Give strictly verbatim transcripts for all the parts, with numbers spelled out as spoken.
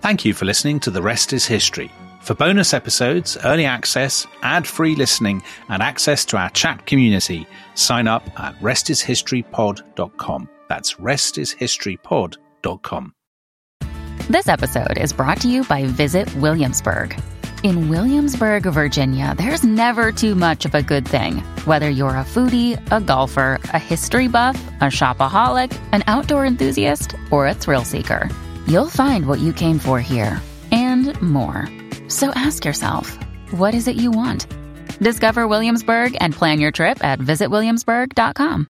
Thank you for listening to The Rest is History. For bonus episodes, early access, ad-free listening, and access to our chat community, sign up at rest is history pod dot com. That's rest is history pod dot com. This episode is brought to you by Visit Williamsburg. In Williamsburg, Virginia, there's never too much of a good thing. Whether you're a foodie, a golfer, a history buff, a shopaholic, an outdoor enthusiast, or a thrill seeker, you'll find what you came for here and more. So ask yourself, what is it you want? Discover Williamsburg and plan your trip at visit williamsburg dot com.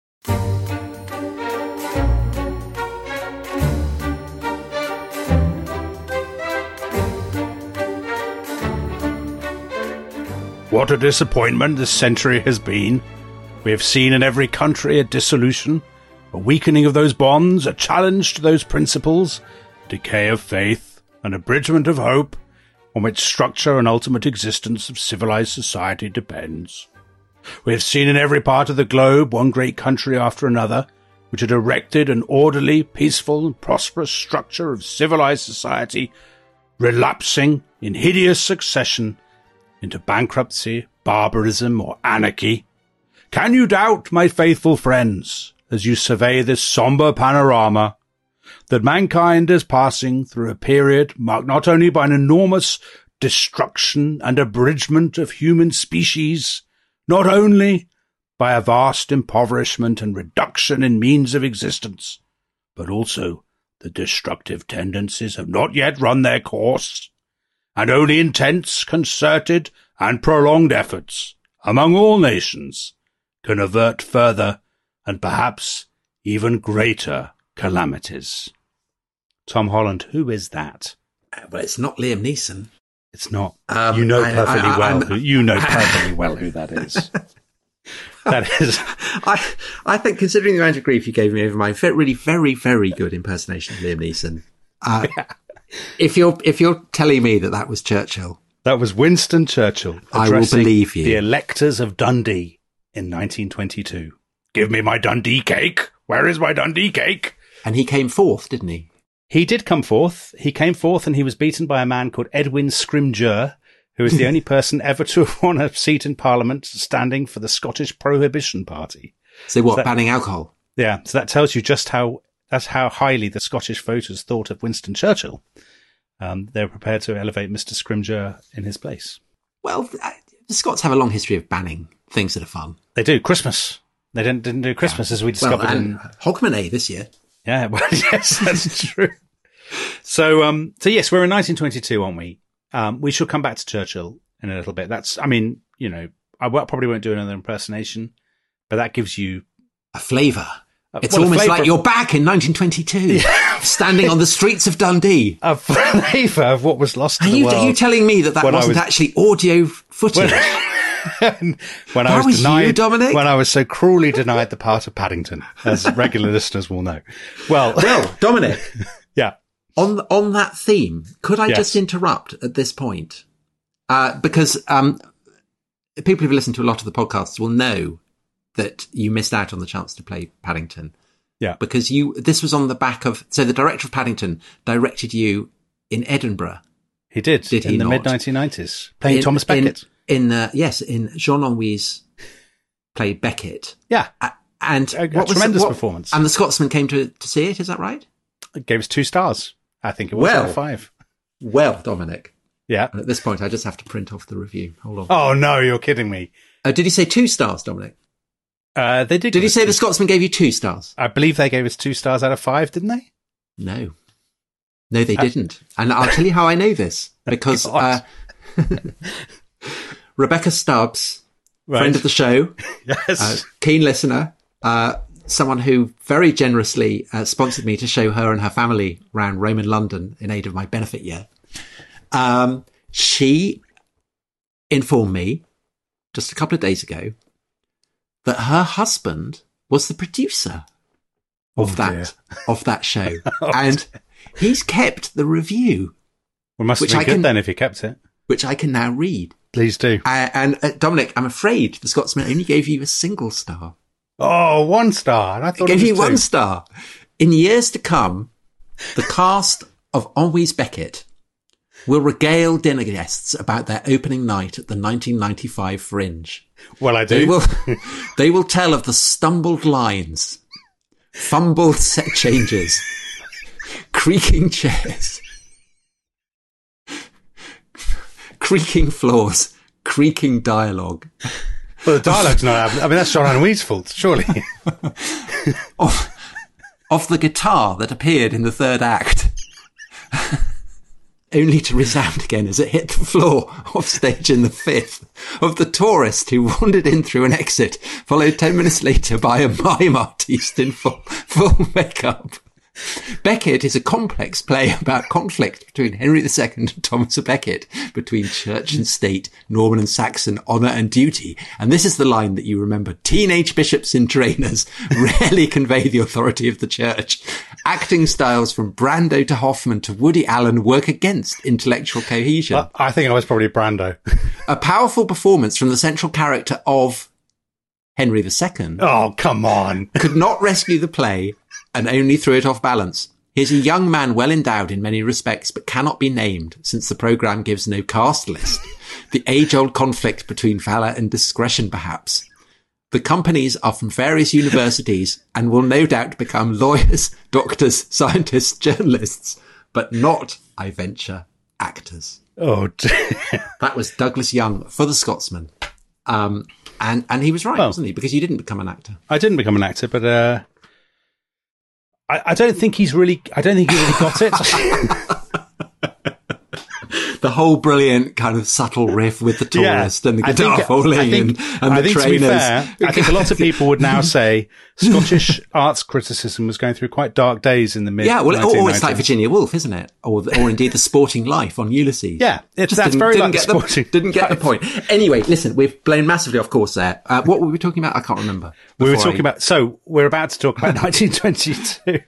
What a disappointment this century has been. We have seen in every country a dissolution, a weakening of those bonds, a challenge to those principles, decay of faith, an abridgment of hope, on which structure and ultimate existence of civilized society depends. We have seen in every part of the globe one great country after another, which had erected an orderly, peaceful, and prosperous structure of civilized society, relapsing in hideous succession into bankruptcy, barbarism, or anarchy. Can you doubt, my faithful friends, as you survey this sombre panorama, that mankind is passing through a period marked not only by an enormous destruction and abridgment of human species, not only by a vast impoverishment and reduction in means of existence, but also the destructive tendencies have not yet run their course, and only intense, concerted, and prolonged efforts among all nations can avert further and perhaps even greater calamities. Tom Holland, who is that? Uh, well, it's not Liam Neeson. It's not. Um, you know I- perfectly I- I- well. I'm- Who, you know perfectly well who that is. That is. I I think, considering the amount of grief you gave me over my ve- really very, very good impersonation of Liam Neeson, uh, if you're if you're telling me that that was Churchill, That was Winston Churchill I will addressing believe you. the electors of Dundee in nineteen twenty-two. Give me my Dundee cake. Where is my Dundee cake? and he came fourth, didn't he? He did come forth. He came forth and he was beaten by a man called Edwin Scrymgeour, who is the only person ever to have won a seat in Parliament standing for the Scottish Prohibition Party. So what, that- banning alcohol? Yeah, so that tells you just how that's how highly the Scottish voters thought of Winston Churchill. Um, they were prepared to elevate Mister Scrymgeour in his place. Well, th- uh, the Scots have a long history of banning things that are fun. They do. Christmas. They didn't, didn't do Christmas, as we discovered Well, and in... Hogmanay this year. Yeah, well, yes, that's true. So, um, so yes, we're in nineteen twenty-two, aren't we? Um, we should come back to Churchill in a little bit. That's, I mean, you know, I w- probably won't do another impersonation, but that gives you A flavour. Uh, It's well, a almost flavour- like you're back in nineteen twenty-two, standing on the streets of Dundee. a flavour of what was lost to Are the you, world. are you telling me that that when I wasn't was- actually audio footage? when when I That was, was you, denied, Dominic? when I was so cruelly denied the part of Paddington, as regular listeners will know. Well, Well, Dominic, yeah, on on that theme, could I Yes. just interrupt at this point? Uh, because um, people who've listened to a lot of the podcasts will know that you missed out on the chance to play Paddington. yeah, Because you, this was on the back of, so the director of Paddington directed you in Edinburgh. he did, Did in he the not? mid nineteen nineties, playing in, Thomas Becket. In, in uh, yes, in Jean Ennuy's played Beckett. yeah, Uh, and A- a what was tremendous what- performance. And the Scotsman came to, to see it, is that right? it gave us two stars. I think it was Well. out of five. Well, Dominic. Yeah. And at this point, I just have to print off the review. Hold on. Oh no, you're kidding me. Oh, did he say two stars, Dominic? Uh, they did. Did give he us say two- the Scotsman gave you two stars? I believe they gave us two stars out of five, didn't they? No. No, they didn't. And I'll tell you how I know this. Because uh, God. Rebecca Stubbs, Right. friend of the show, Yes. uh, keen listener, uh, someone who very generously uh, sponsored me to show her and her family around Rome and London in aid of my benefit year. Um, she informed me just a couple of days ago that her husband was the producer of Oh, that dear. of that show, Oh, and he's kept the review, Well, must which have I been good can- then if you kept it. which I can now read. Please do. Uh, and uh, Dominic, I'm afraid the Scotsman only gave you a single star. Oh, one star. And I thought It gave it you was one two. star. In years to come, the cast of Henri Beckett will regale dinner guests about their opening night at the nineteen ninety-five Fringe. Well, I do. They will, they will tell of the stumbled lines, fumbled set changes, creaking chairs, creaking floors, creaking dialogue. Well, the dialogue's not happening. I mean, that's John Henry's fault, surely. of, of the guitar that appeared in the third act, only to resound again as it hit the floor off stage in the fifth. Of the tourist who wandered in through an exit, followed ten minutes later by a mime artiste in full, full makeup. Beckett is a complex play about conflict between Henry the Second and Thomas à Becket, between church and state, Norman and Saxon, honour and duty. And this is the line that you remember. Teenage bishops in trainers rarely convey the authority of the church. Acting styles from Brando to Hoffman to Woody Allen work against intellectual cohesion. Well, I think I was probably Brando. A powerful performance from the central character of Henry the Second. Oh, come on. Could not rescue the play and only threw it off balance. He's a young man well endowed in many respects, but cannot be named, since the programme gives no cast list. The age-old conflict between valour and discretion, perhaps. The companies are from various universities and will no doubt become lawyers, doctors, scientists, journalists, but not, I venture, actors. Oh, dear. That was Douglas Young for The Scotsman. Um, and, and he was right, well, wasn't he? Because you didn't become an actor. I didn't become an actor, but... Uh... I, I don't think he's really, I don't think he really got it. The whole brilliant kind of subtle riff with the tourist yeah, and the guitar think, falling I think, and, and I the think trainers. To be fair, I think a lot of people would now say Scottish arts criticism was going through quite dark days in the mid Yeah, well, nineteen nineties. Or it's like Virginia Woolf, isn't it? Or, the, or indeed The Sporting Life on Ulysses. Yeah, it's, Just that's didn't, very didn't like get the Sporting the, Didn't get Life. The point. Anyway, listen, we've blown massively off course there. Uh, what were we talking about? I can't remember. We were talking I... about, so we're about to talk about nineteen twenty-two.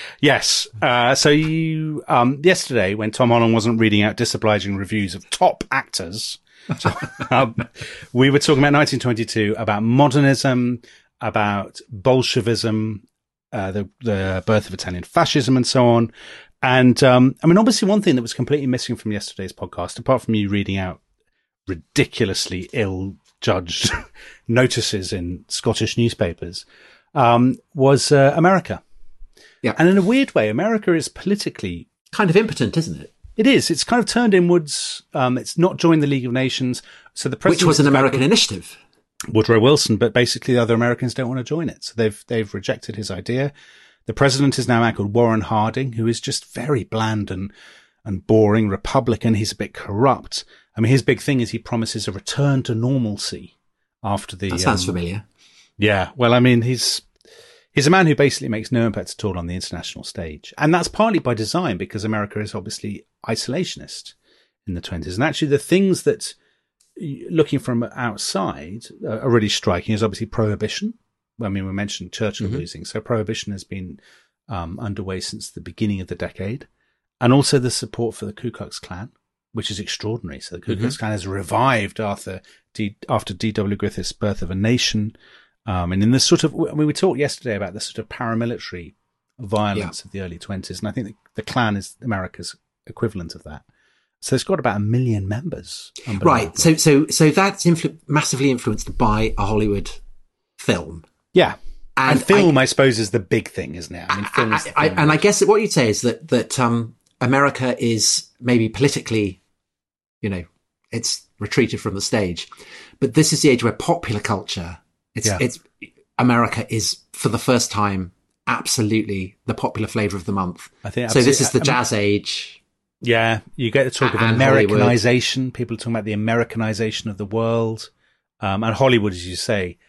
Yes. Uh, so you, um, yesterday when Tom Holland wasn't reading out disobliging reviews of top actors, so, um, we were talking about nineteen twenty-two, about modernism, about Bolshevism, uh, the, the birth of Italian fascism and so on. And, um, I mean, obviously one thing that was completely missing from yesterday's podcast, apart from you reading out ridiculously ill judged notices in Scottish newspapers, um, was, uh, America. Yeah. And in a weird way, America is politically kind of impotent, isn't it? It is. It's kind of turned inwards. Um, it's not joined the League of Nations. So the president, which was an American initiative. Woodrow Wilson, but basically the other Americans don't want to join it. So they've, they've rejected his idea. The president is now a man called Warren Harding, who is just very bland and, and boring Republican. He's a bit corrupt. I mean, his big thing is he promises a return to normalcy after the, that sounds um, familiar. Yeah. Well, I mean, he's, He's a man who basically makes no impact at all on the international stage. And that's partly by design, because America is obviously isolationist in the twenties. And actually the things that, looking from outside, are really striking is obviously prohibition. I mean, we mentioned Churchill mm-hmm. losing. So prohibition has been um, underway since the beginning of the decade. And also the support for the Ku Klux Klan, which is extraordinary. So the Ku Klux mm-hmm. Klan has revived after D, after D W Griffith's Birth of a Nation. Um, and in this sort of, I mean, we talked yesterday about the sort of paramilitary violence yeah. of the early twenties. And I think the, the Klan is America's equivalent of that. So it's got about a million members. Right. So, so, so that's influ- massively influenced by a Hollywood film. Yeah. And, and film, I, I suppose, is the big thing, isn't it? I mean, film is the I, I, thing. And I guess that what you'd say is that, that, um, America is maybe politically, you know, it's retreated from the stage, but this is the age where popular culture It's, yeah. it's, America is for the first time, absolutely the popular flavour of the month. I think so. This is the I mean, jazz age. Yeah. You get to talk of Americanization. People are talking about the Americanization of the world. Um, and Hollywood, as you say.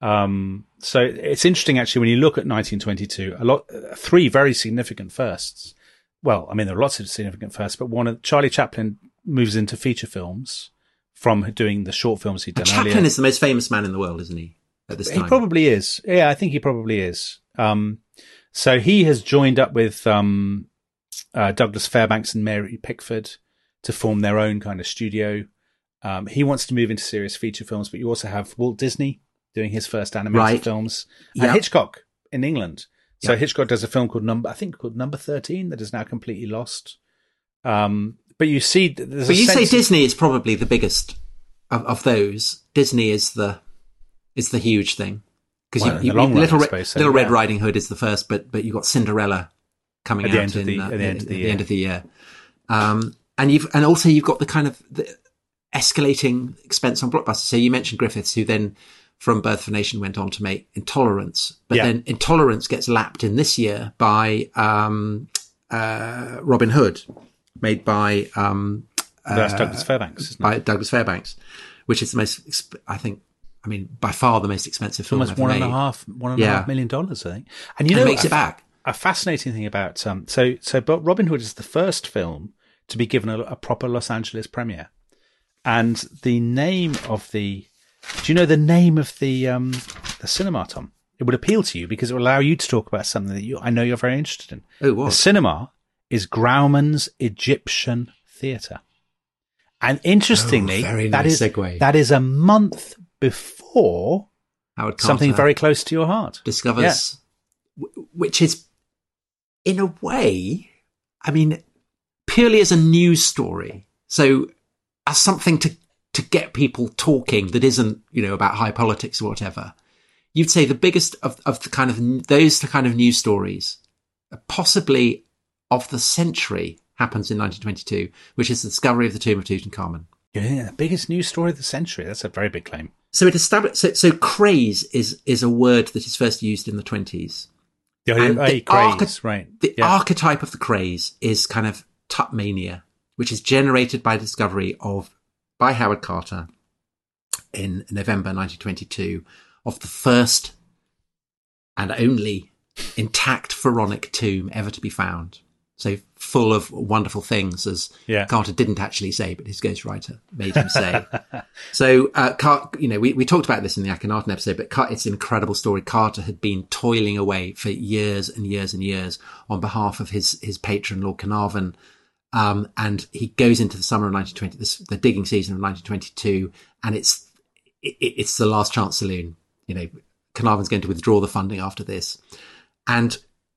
Um, so it's interesting actually when you look at nineteen twenty-two, a lot, three very significant firsts. Well, I mean, there are lots of significant firsts, but one of Charlie Chaplin moves into feature films from doing the short films he'd done Chaplin earlier. Chaplin is the most famous man in the world, isn't he? At this time. He probably is. Yeah, I think he probably is. Um, so he has joined up with um, uh, Douglas Fairbanks and Mary Pickford to form their own kind of studio. Um, he wants to move into serious feature films, but you also have Walt Disney doing his first animated right. films, yep. and Hitchcock in England. So yep. Hitchcock does a film called Number, I think called Number thirteen, that is now completely lost. Um, but you see, there's but a you say sense Disney is probably the biggest of, of those. Disney is the is the huge thing because Well, in you, the you, long run, Little I Re- suppose so, Little Red yeah. Riding Hood is the first, but but you've got Cinderella coming At the out end of in, the- uh, at the end of the at year. end of the year. Um, and you've and also you've got the kind of the escalating expense on blockbusters. So you mentioned Griffiths, who then from Birth of a Nation went on to make Intolerance, but Yeah. then Intolerance gets lapped in this year by um, uh, Robin Hood, made by um, that's Douglas Fairbanks, isn't it? by Douglas Fairbanks, which is the most, exp- I think, I mean, by far the most expensive film Almost ever one made. and a half, one and a Yeah. half million dollars, I think. And you And know, makes a, it back. a fascinating thing about um, so so, but Robin Hood is the first film to be given a, a proper Los Angeles premiere, and the name of the, do you know the name of the um the cinema, Tom? It would appeal to you because it will allow you to talk about something that you I know you're very interested in. Oh, what? The cinema is Grauman's Egyptian Theatre. And interestingly, Oh, very that nice is segue. that is a month before Howard Carter something very close to your heart. discovers, w- which is, in a way, I mean, purely as a news story. So, as something to to get people talking that isn't, you know, about high politics or whatever. You'd say the biggest of of the kind of those kind of news stories, possibly of the century, happens in nineteen twenty-two, which is the discovery of the tomb of Tutankhamun. Yeah, the biggest news story of the century. That's a very big claim. So it established. So, so craze is is a word that is first used in the twenties. Yeah, And hey, the craze, arche- right? The Yeah. archetype of the craze is kind of Tutmania, which is generated by the discovery of by Howard Carter in November nineteen twenty-two of the first and only intact pharaonic tomb ever to be found. So full of wonderful things, as Yeah. Carter didn't actually say, but his ghostwriter made him say. So, uh, Car- you know, we, we talked about this in the Akhenaten episode, but Car- it's an incredible story. Carter had been toiling away for years and years and years on behalf of his, his patron, Lord Carnarvon. Um, and he goes into the summer of nineteen twenty, this, the digging season of nineteen twenty-two, and it's, it, it's the last chance saloon. You know, Carnarvon's going to withdraw the funding after this. And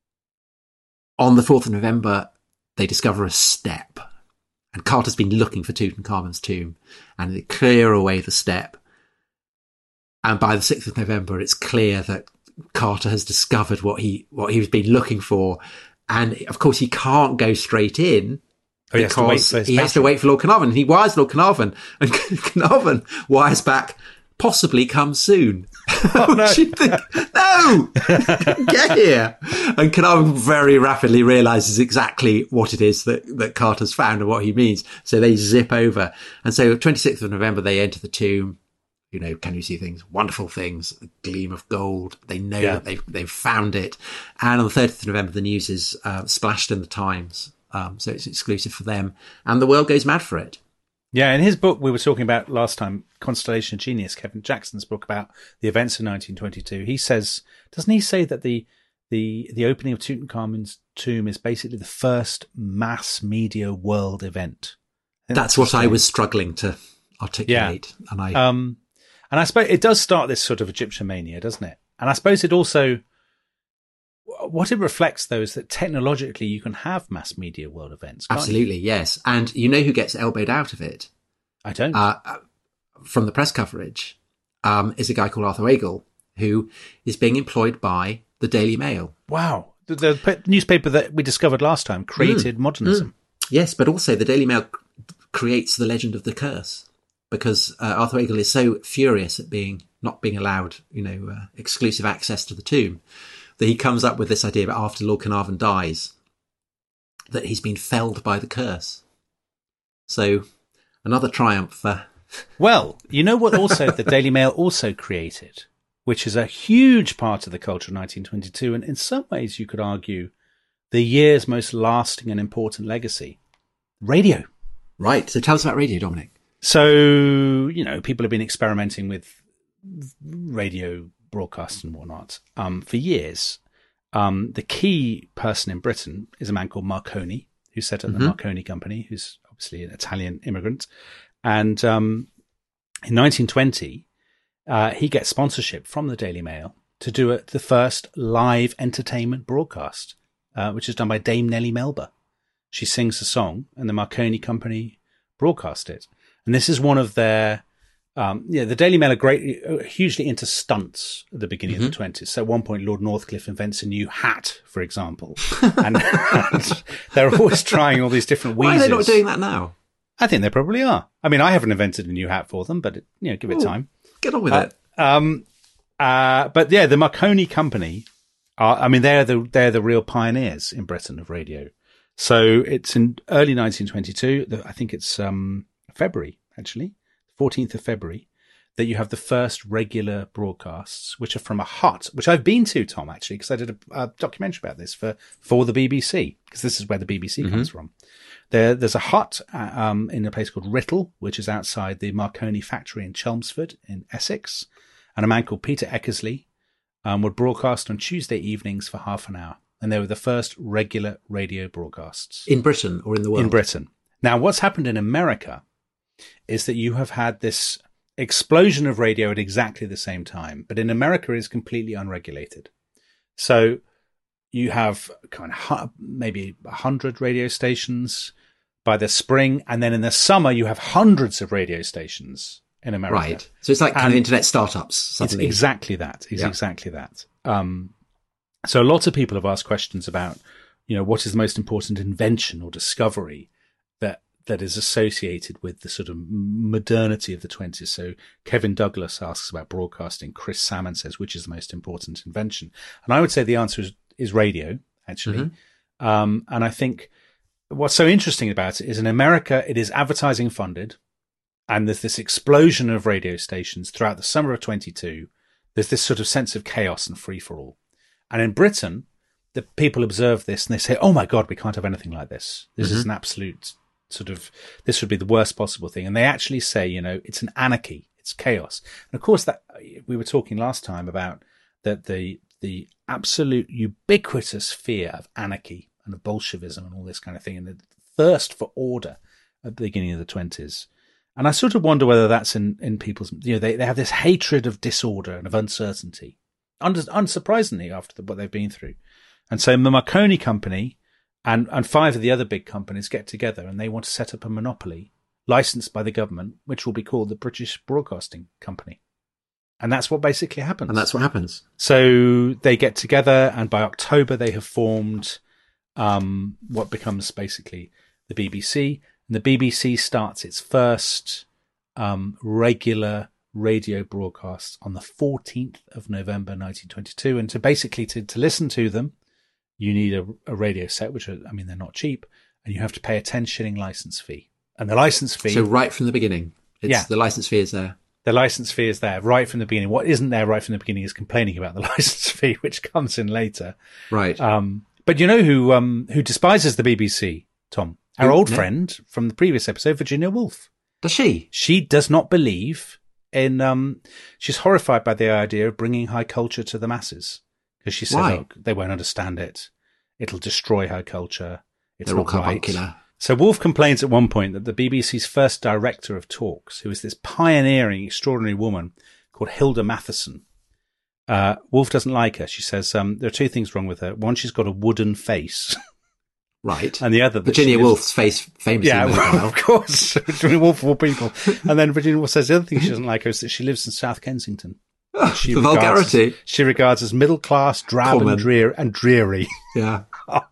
on the fourth of November, they discover a step. And Carter's been looking for Tutankhamun's tomb, and they clear away the step. And by the sixth of November, it's clear that Carter has discovered what he what he's been looking for. And of course, he can't go straight in. Oh, he has to wait because for his he has to patron. wait for Lord Carnarvon. And he wires Lord Carnarvon, and Carnarvon wires back, possibly come soon. Oh, no. Which you think, no, get here. And Carnarvon very rapidly realizes exactly what it is that, that Carter's found and what he means. So they zip over. And so twenty-sixth of November, they enter the tomb. You know, can you see things? Wonderful things, a gleam of gold. They know Yeah. that they've, they've found it. And on the thirtieth of November, the news is uh, splashed in the Times. Um, so it's exclusive for them. And the world goes mad for it. Yeah, in his book we were talking about last time, Constellation of Genius, Kevin Jackson's book about the events of nineteen twenty-two, he says, doesn't he say that the the the opening of Tutankhamun's tomb is basically the first mass media world event? I think That's what I his was struggling to articulate. And I, claim. Um, and I suppose it does start this sort of Egyptian mania, doesn't it? And I suppose it also, what it reflects though is that technologically you can have mass media world events. Can't you? absolutely, yes. And you know who gets elbowed out of it? I don't. Uh, from the press coverage, um, is a guy called Arthur Agel, who is being employed by the Daily Mail. Wow. The, the p- newspaper that we discovered last time created modernism. Yes, but also the Daily Mail c- creates the legend of the curse, because uh, Arthur Agel is so furious at being not being allowed, you know, uh, exclusive access to the tomb, that he comes up with this idea that after Lord Carnarvon dies, that he's been felled by the curse. So another triumph for... Well, you know what also the Daily Mail also created, which is a huge part of the culture of nineteen twenty-two, and in some ways you could argue the year's most lasting and important legacy, radio. Right, so tell us about radio, Dominic. So, you know, people have been experimenting with radio broadcasts and whatnot um, for years. Um, the key person in Britain is a man called Marconi, who set up Mm-hmm. the Marconi Company, who's obviously an Italian immigrant. And um, in nineteen twenty, uh, he gets sponsorship from the Daily Mail to do a, the first live entertainment broadcast, uh, which is done by Dame Nellie Melba. she sings a song, and the Marconi Company broadcast it. And this is one of their, um, yeah, the Daily Mail are great, uh, hugely into stunts at the beginning mm-hmm. of the twenties. So at one point, Lord Northcliffe invents a new hat, for example. and, and they're always trying all these different wheezes. Why are they not doing that now? I think they probably are. I mean, I haven't invented a new hat for them, but, you know, give it Ooh, time. Get on with uh, it. Um, uh, but yeah, the Marconi Company are, I mean, they're the, they're the real pioneers in Britain of radio. So it's in early nineteen twenty-two, I think it's, um, February, actually, fourteenth of February, that you have the first regular broadcasts, which are from a hut, which I've been to, Tom, actually, because I did a, a documentary about this for, for the B B C, because this is where the B B C mm-hmm. comes from. There, there's a hut uh, um, in a place called Writtle, which is outside the Marconi factory in Chelmsford in Essex. And a man called Peter Eckersley um, would broadcast on Tuesday evenings for half an hour. And they were the first regular radio broadcasts. In Britain or in the world? In Britain. Now, what's happened in America is that you have had this explosion of radio at exactly the same time. But in America, it is completely unregulated. So you have kind of maybe one hundred radio stations by the spring. And then in the summer, you have hundreds of radio stations in America. Right. So it's like kind and of internet startups. Suddenly. It's exactly that. It's yeah. exactly that. Um, so lots of people have asked questions about, you know, what is the most important invention or discovery that that is associated with the sort of modernity of the twenties. So Kevin Douglas asks about broadcasting. Chris Salmon says, which is the most important invention? And I would say the answer is, is radio, actually. Mm-hmm. Um, and I think what's so interesting about it is in America, it is advertising funded. And there's this explosion of radio stations throughout the summer of twenty-two. There's this sort of sense of chaos and free for all. And in Britain, the people observe this and they say, oh my God, we can't have anything like this. This mm-hmm. is an absolute sort of, this would be the worst possible thing. And they actually say, you know, it's an anarchy. It's chaos. And of course, that we were talking last time about that the, the absolute ubiquitous fear of anarchy and of Bolshevism and all this kind of thing and the thirst for order at the beginning of the twenties. And I sort of wonder whether that's in, in people's, you know, they, they have this hatred of disorder and of uncertainty, Under, unsurprisingly after the, what they've been through. And so the Marconi Company and, and five of the other big companies get together and they want to set up a monopoly licensed by the government, which will be called the British Broadcasting Company. And that's what basically happens. And that's what happens. So they get together and by October they have formed um, what becomes basically the B B C. And the B B C starts its first um, regular radio broadcasts on the fourteenth of November, nineteen twenty-two. And to basically to, to listen to them, you need a, a radio set, which are, I mean, they're not cheap, and you have to pay a ten shilling license fee. And the license fee. So right from the beginning, it's, yeah, the license fee is there. The license fee is there right from the beginning. What isn't there right from the beginning is complaining about the license fee, which comes in later. Right. Um, but you know who, um, who despises the B B C, Tom? Our old no. friend from the previous episode, Virginia Woolf. Does she? She does not believe in, um, she's horrified by the idea of bringing high culture to the masses. Because she said, Why? look, they won't understand it. It'll destroy her culture. It's They're not all right. carbuncular. So Woolf complains at one point that the B B C's first director of talks, who is this pioneering, extraordinary woman called Hilda Matheson, uh, Woolf doesn't like her. She says, um, there are two things wrong with her. One, she's got a wooden face. Right. And the other. Virginia Woolf's face famously. Yeah, well, of course. Virginia Woolf of all people. And then Virginia Woolf says the other thing she doesn't like her is that she lives in South Kensington. Oh, she the vulgarity. As, she regards as middle class, drab Common. and, drear, and dreary. Yeah.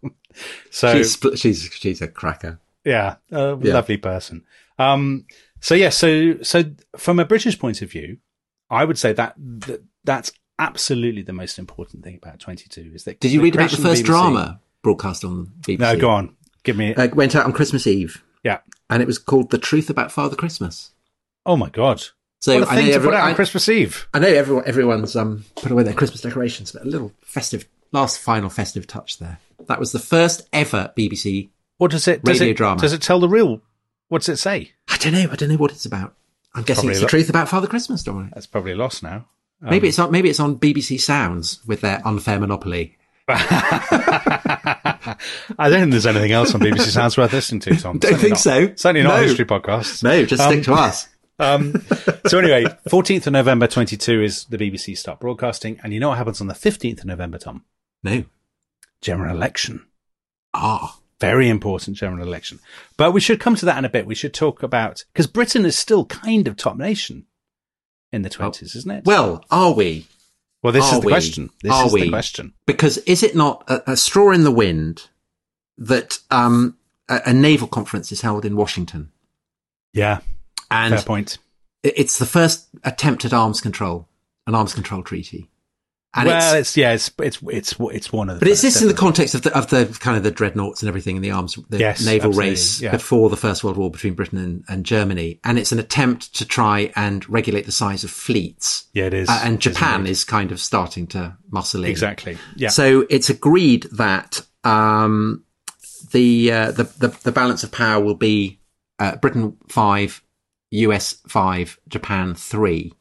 so she's, she's, she's a cracker. Yeah. A yeah. lovely person. Um, so yeah, so, so from a British point of view, I would say that, that that's absolutely the most important thing about twenty-two is that. Did you the read about the first B B C, drama broadcast on B B C? No, go on. Give me. Uh, it went out on Christmas Eve. Yeah. And it was called The Truth About Father Christmas. Oh my God. So what a I thing know to every, put out I, on Christmas Eve. I know everyone, everyone's um, put away their Christmas decorations, but a little festive, last final festive touch there. That was the first ever B B C what does it, radio does it, drama. Does it tell the real, what's it say? I don't know. I don't know what it's about. I'm guessing Probably it's The lo- Truth About Father Christmas, don't I? That's probably lost now. Um, maybe it's on, maybe it's on B B C Sounds with their unfair monopoly. I don't think there's anything else on B B C Sounds worth listening to, Tom. Don't certainly think not, so. Certainly not no. history podcasts. No, just um, stick to us. um, so anyway, fourteenth of November twenty-two is the B B C start broadcasting. And you know what happens on the fifteenth of November, Tom? No. General election. Ah. Very important general election. But we should come to that in a bit. We should talk about, because Britain is still kind of top nation in the twenties, oh, isn't it? Well, are we? Well, this are is the we? question. This are is we? the question. Because is it not a, a straw in the wind that um, a, a naval conference is held in Washington? Yeah, and fair point. It's the first attempt at arms control, an arms control treaty. And well, it's, it's yeah, it's it's it's it's one of the. But is this first, in the definitely. context of the of the kind of the dreadnoughts and everything in the arms, the Yes, naval absolutely, race yeah. before the First World War between Britain and, and Germany, and it's an attempt to try and regulate the size of fleets. Yeah, it is. Uh, and It is Japan indeed. is kind of starting to muscle in. Exactly. Yeah. So it's agreed that um, the, uh, the the the balance of power will be uh, Britain five, U S five, Japan three.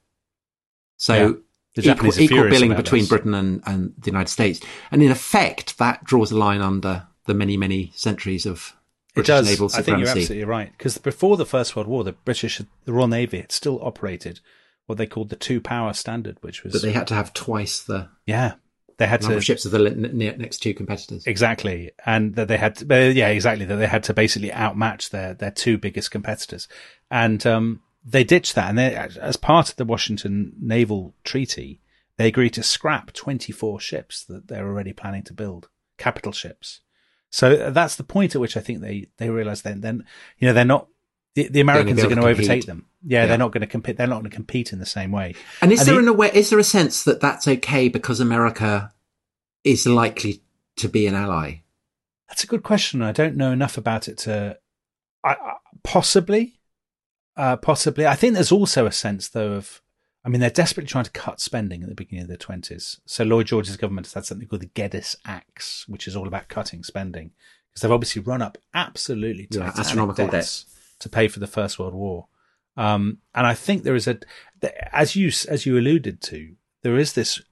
So. Yeah. The Equal, Japanese are equal furious billing about between this. Britain and, and the United States. And in effect, that draws a line under the many, many centuries of It British does. naval I think supremacy. you're absolutely right. Because before the First World War, the British, the Royal Navy had still operated what they called the two-power standard, which was But they had to have twice the yeah, they had number to of ships of the le- ne- next two competitors. exactly, and that they had to, uh, yeah, exactly that they had to basically outmatch their their two biggest competitors, and um, they ditched that, and they, as part of the Washington Naval Treaty, they agreed to scrap twenty-four ships that they're already planning to build, capital ships. So that's the point at which I think they, they realize then, then, you know, they're not, the, the Americans be are able going to to overtake compete. them. Yeah, Yeah. they're not going to compete. They're not going to compete in the same way. And is And there the- in a way, is there a sense that that's okay because America is likely to be an ally? That's a good question. I don't know enough about it to, I, I, possibly, uh, possibly. I think there's also a sense though of, I mean, they're desperately trying to cut spending at the beginning of the twenties. So Lloyd George's government has had something called the Geddes Acts, which is all about cutting spending because they've obviously run up absolutely Yeah, titanic astronomical debts to pay for the First World War. Um, and I think there is a, as you, as you alluded to, there is this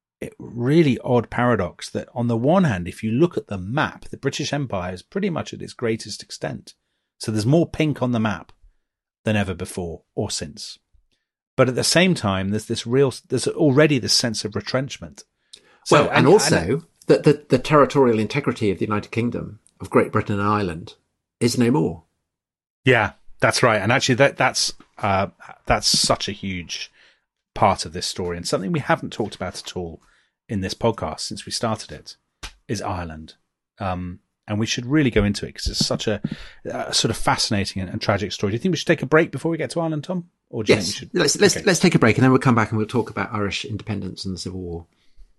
really odd paradox that on the one hand, if you look at the map, the British Empire is pretty much at its greatest extent. So there's more pink on the map than ever before or since. But at the same time, there's this real, there's already this sense of retrenchment. So, Well, and, also that the, the territorial integrity of the United Kingdom, of Great Britain and Ireland, is no more. yeah, that's right. And actually that, that's, uh, that's such a huge part of this story and something we haven't talked about at all in this podcast since we started it is Ireland. Um, and we should really go into it because it's such a, a sort of fascinating and, and tragic story. Do you think we should take a break before we get to Ireland, Tom? Or do you Yes, think we should? let's let's Okay. let's take a break and then we'll come back and we'll talk about Irish independence and the Civil War.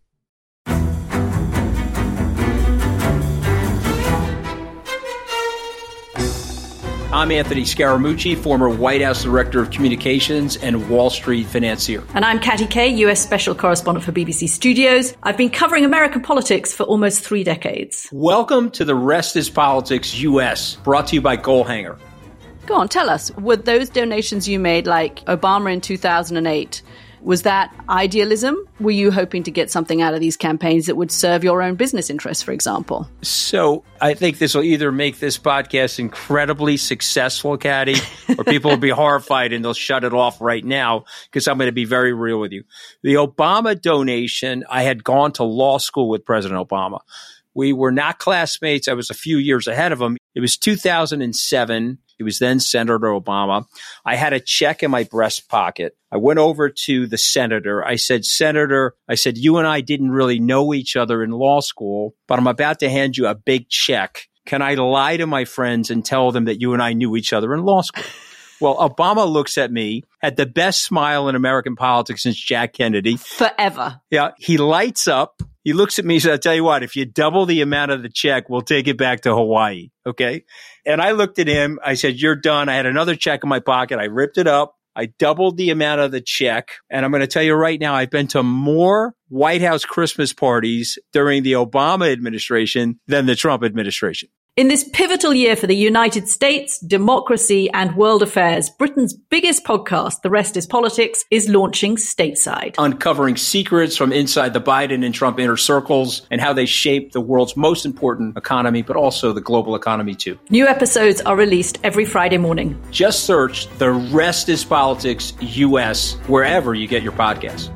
I'm Anthony Scaramucci, former White House Director of Communications and Wall Street financier. And I'm Katty Kay, U S Special Correspondent for B B C Studios. I've been covering American politics for almost three decades. Welcome to The Rest is Politics U S, brought to you by Goalhanger. Go on, tell us, were those donations you made, like Obama in two thousand eight, was that idealism? Were you hoping to get something out of these campaigns that would serve your own business interests, for example? So I think this will either make this podcast incredibly successful, Caddy, or people will be horrified and they'll shut it off right now because I'm going to be very real with you. The Obama donation, I had gone to law school with President Obama. We were not classmates. I was a few years ahead of him. It was two thousand seven. He was then Senator Obama. I had a check in my breast pocket. I went over to the senator. I said, Senator, I said, you and I didn't really know each other in law school, but I'm about to hand you a big check. Can I lie to my friends and tell them that you and I knew each other in law school? Well, Obama looks at me, had the best smile in American politics since Jack Kennedy. Forever. Yeah, he lights up. He looks at me and says, I'll tell you what, if you double the amount of the check, we'll take it back to Hawaii. Okay. And I looked at him. I said, you're done. I had another check in my pocket. I ripped it up. I doubled the amount of the check. And I'm going to tell you right now, I've been to more White House Christmas parties during the Obama administration than the Trump administration. In this pivotal year for the United States, democracy, and world affairs, Britain's biggest podcast, The Rest is Politics, is launching stateside. Uncovering secrets from inside the Biden and Trump inner circles and how they shape the world's most important economy, but also the global economy too. New episodes are released every Friday morning. Just search The Rest is Politics U S wherever you get your podcasts.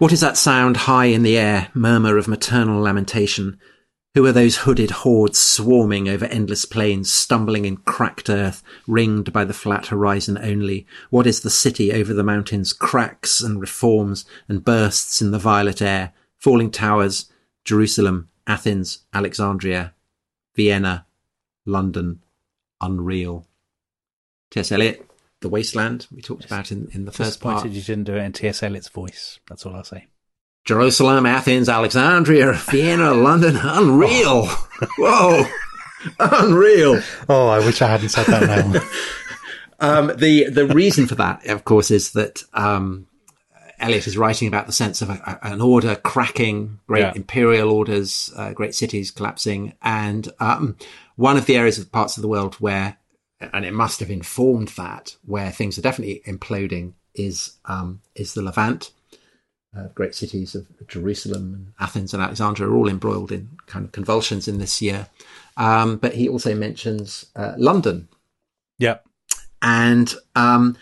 What is that sound high in the air, murmur of maternal lamentation? Who are those hooded hordes swarming over endless plains, stumbling in cracked earth, ringed by the flat horizon only? What is the city over the mountains, cracks and reforms and bursts in the violet air, falling towers, Jerusalem, Athens, Alexandria, Vienna, London, unreal. T S. Eliot, The Wasteland, we talked about in, in the first part. You didn't do it in T S. Eliot's voice. That's all I'll say. Jerusalem, Athens, Alexandria, Vienna, London, unreal. Oh. Whoa. Unreal. Oh, I wish I hadn't said that now. um, the, the reason for that, of course, is that, um, Eliot is writing about the sense of a, a, an order cracking, great yeah. imperial orders, uh, great cities collapsing. And, um, one of the areas of parts of the world where, and it must have informed that, where things are definitely imploding is, um, is the Levant. Uh, great cities of Jerusalem and Athens and Alexandria are all embroiled in kind of convulsions in this year. Um, but he also mentions uh, London. Yeah. And um,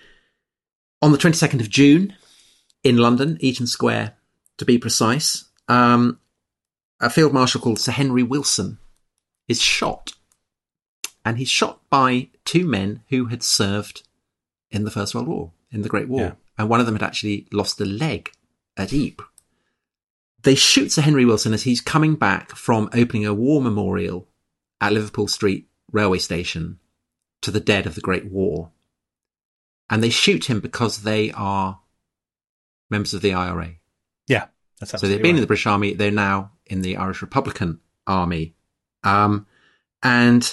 on the twenty-second of June in London, Eaton Square, to be precise, um, a field marshal called Sir Henry Wilson is shot. And he's shot by two men who had served in the First World War, in the Great War. Yeah. And one of them had actually lost a leg at Ypres. They shoot Sir Henry Wilson as he's coming back from opening a war memorial at Liverpool Street railway station to the dead of the Great War. And they shoot him because they are members of the I R A. Yeah, that's so they've been right. in the British Army. They're now in the Irish Republican Army. Um, and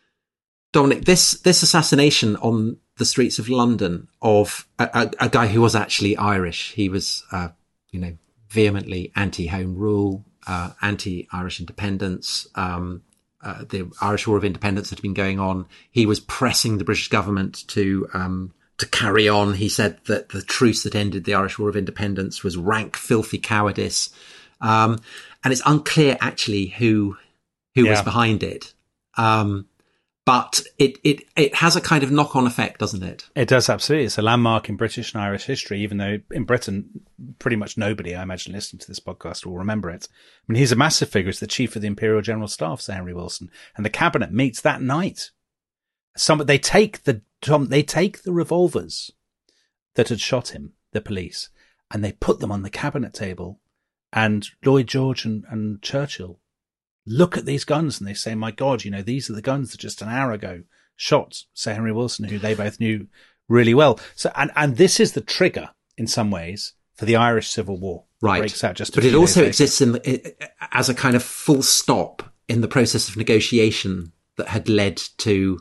Dominic, this, this assassination on the streets of London of a, a, a guy who was actually Irish. He was, uh, you know, vehemently anti-Home Rule, uh, anti-Irish independence. Um, uh, the Irish War of Independence had been going on. He was pressing the British government to um, to carry on. He said that the truce that ended the Irish War of Independence was rank, filthy cowardice. Um, and it's unclear actually who who yeah. was behind it. Um, But it, it, it has a kind of knock-on effect, doesn't it? It does, absolutely. It's a landmark in British and Irish history, even though in Britain, pretty much nobody, I imagine, listening to this podcast will remember it. I mean, he's a massive figure. He's the chief of the Imperial General Staff, Sir Henry Wilson, and the cabinet meets that night. Some, they take the, Tom, they take the revolvers that had shot him, the police, and they put them on the cabinet table, and Lloyd George and, and Churchill look at these guns and they say, my God, you know, these are the guns that just an hour ago shot Sir Henry Wilson, who they both knew really well. So, and, and this is the trigger in some ways for the Irish Civil War. Right. Breaks out just but it also exists in the, it, as a kind of full stop in the process of negotiation that had led to,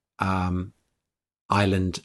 um, Ireland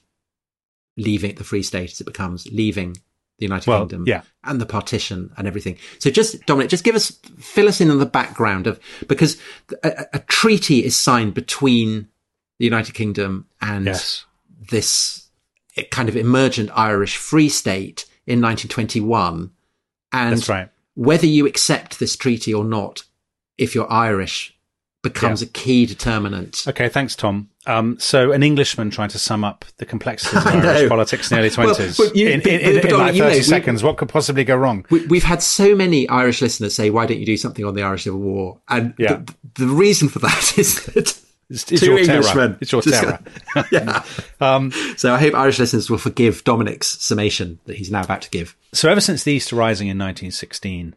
leaving the Free State as it becomes, leaving the United well, Kingdom yeah. and the partition and everything. So just, Dominic, just give us, fill us in on the background of, because a, a treaty is signed between the United Kingdom and yes. this kind of emergent Irish Free State in nineteen twenty-one. And that's right. Whether you accept this treaty or not, if you're Irish, becomes yeah. a key determinant. Okay, thanks, Tom. Um, so an Englishman trying to sum up the complexities of Irish politics in the early twenties. Well, you, in, in, in, in like thirty know, seconds, what could possibly go wrong? We, we've had so many Irish listeners say, why don't you do something on the Irish Civil War? And yeah. the, the reason for that is that it's, it's two your Englishmen. Terror. It's your terror. yeah. Um, so I hope Irish listeners will forgive Dominic's summation that he's now about to give. So ever since the Easter Rising in nineteen sixteen,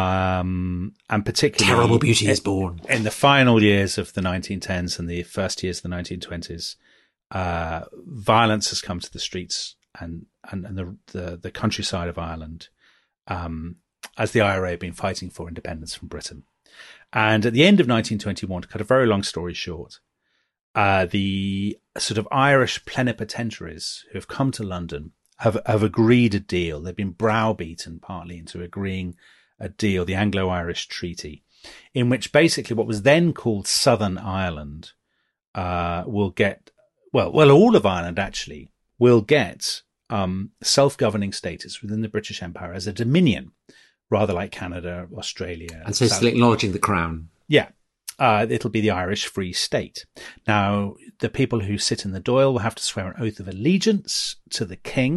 um, and particularly Terrible Beauty is born in the final years of the nineteen tens and the first years of the nineteen twenties, uh, violence has come to the streets and, and, and the, the, the countryside of Ireland, um, as the I R A have been fighting for independence from Britain. And at the end of nineteen twenty-one, to cut a very long story short, uh, the sort of Irish plenipotentiaries who have come to London have, have agreed a deal. They've been browbeaten partly into agreeing a deal, the Anglo-Irish Treaty, in which basically what was then called Southern Ireland uh, will get, well, well, all of Ireland actually will get um, self-governing status within the British Empire as a dominion, rather like Canada, Australia. And so South- still acknowledging the crown. Yeah. Uh, it'll be the Irish Free State. Now, the people who sit in the Dáil will have to swear an oath of allegiance to the king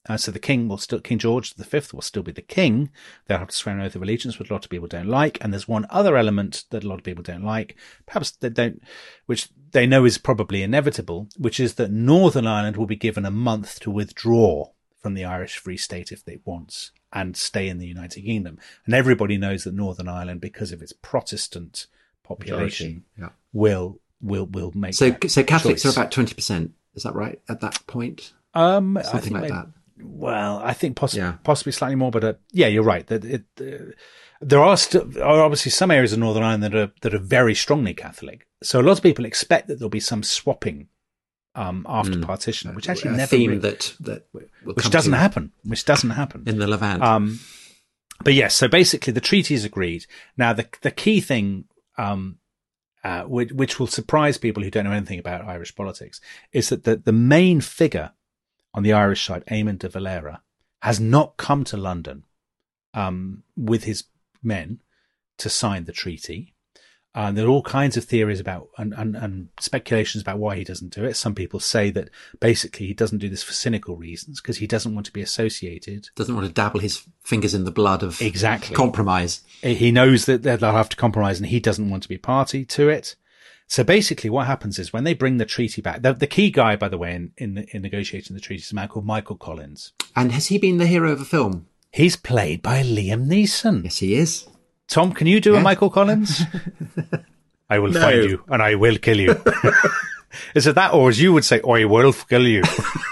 Uh, so the king will still, King George the Fifth will still be the king. They'll have to swear an oath of allegiance, which a lot of people don't like. And there's one other element that a lot of people don't like, perhaps they don't, which they know is probably inevitable, which is that Northern Ireland will be given a month to withdraw from the Irish Free State if it wants and stay in the United Kingdom. And everybody knows that Northern Ireland, because of its Protestant population, yeah. will will will make so. that So Catholics choice. are about twenty percent. Is that right at that point? Um, I Something think like maybe- that. Well, I think possibly Yeah. possibly slightly more, but uh, yeah, you're right. That it, uh, there are still are obviously some areas of Northern Ireland that are that are very strongly Catholic. So a lot of people expect that there'll be some swapping um, after partition, which actually a never theme really- that that will which come doesn't to happen. Which doesn't happen. in the Levant. Um, but yes, so basically the treaty is agreed. Now the the key thing, um, uh, which, which will surprise people who don't know anything about Irish politics, is that the the main figure on the Irish side, Eamon de Valera, has not come to London um, with his men to sign the treaty. Uh, there are all kinds of theories about and, and, and speculations about why he doesn't do it. Some people say that basically he doesn't do this for cynical reasons because he doesn't want to be associated. Doesn't want to dabble his fingers in the blood of Exactly. compromise. He knows that they'll have to compromise and he doesn't want to be party to it. So basically what happens is when they bring the treaty back, the, the key guy, by the way, in, in, in negotiating the treaty is a man called Michael Collins. And has he been the hero of a film? He's played by Liam Neeson. Yes, he is. Tom, can you do Yeah. a Michael Collins? I will No. find you and I will kill you. Is it that, or as you would say, I will kill you?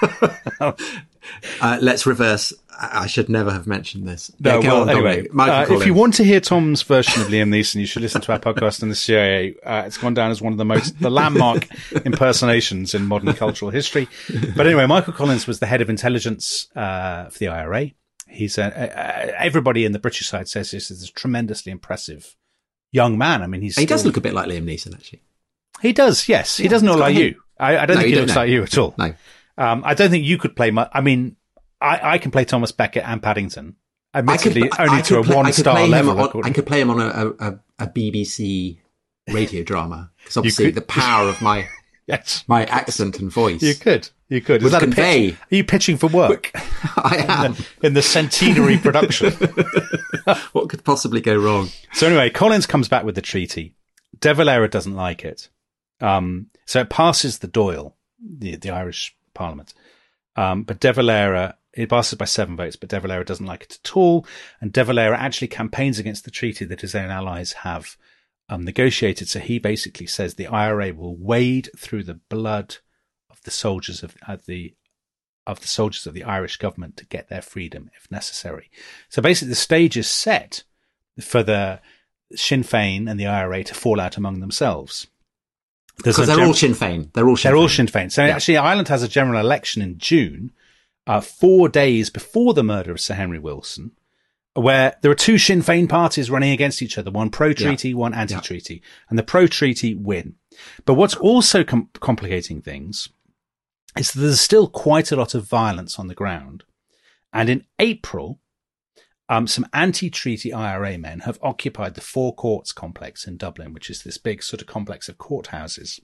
Uh, let's reverse. I I should never have mentioned this. No, Yeah, go well, on, anyway, Dominic. Michael uh, if Collins. you want to hear Tom's version of Liam Neeson, you should listen to our podcast on the C I A. Uh, it's gone down as one of the most, the landmark impersonations in modern cultural history. But anyway, Michael Collins was the head of intelligence uh, for the I R A. He's a, uh, everybody in the British side says this is a tremendously impressive young man. I mean, he's he does still- look a bit like Liam Neeson, actually. He does, yes. He Yeah, doesn't look he's got like a you. hint. I, I don't No, think you he don't looks know. like you at all. No. Um, I don't think you could play. Mu- I mean, I, I can play Thomas Becket and Paddington. Admittedly, I only I to a play- I could one-star play him level. on- according- I could play him on a, a, a B B C radio drama because obviously could- the power of my Yes, my accent and voice. you could. You could. Would Is that a convey- pitch? Are you pitching for work I am. in the centenary production? What could possibly go wrong? So anyway, Collins comes back with the treaty. De Valera doesn't like it. Um, so it passes the Dáil, the, the Irish Parliament. Um, but De Valera, it passes by seven votes, but De Valera doesn't like it at all. And De Valera actually campaigns against the treaty that his own allies have um, negotiated. So he basically says the I R A will wade through the blood of the soldiers of uh, the of the soldiers of the Irish government to get their freedom if necessary. So basically the stage is set for the Sinn Féin and the I R A to fall out among themselves. There's Because a they're gen- all Sinn Féin. They're all Sinn they're all Féin. Sinn Féin. So Yeah. actually Ireland has a general election in June, uh, four days before the murder of Sir Henry Wilson, where there are two Sinn Féin parties running against each other, one pro-treaty, Yeah. one anti-treaty, and the pro-treaty win. But what's also com- complicating things is that there's still quite a lot of violence on the ground. And in April, um, some anti-treaty I R A men have occupied the Four Courts complex in Dublin, which is this big sort of complex of courthouses.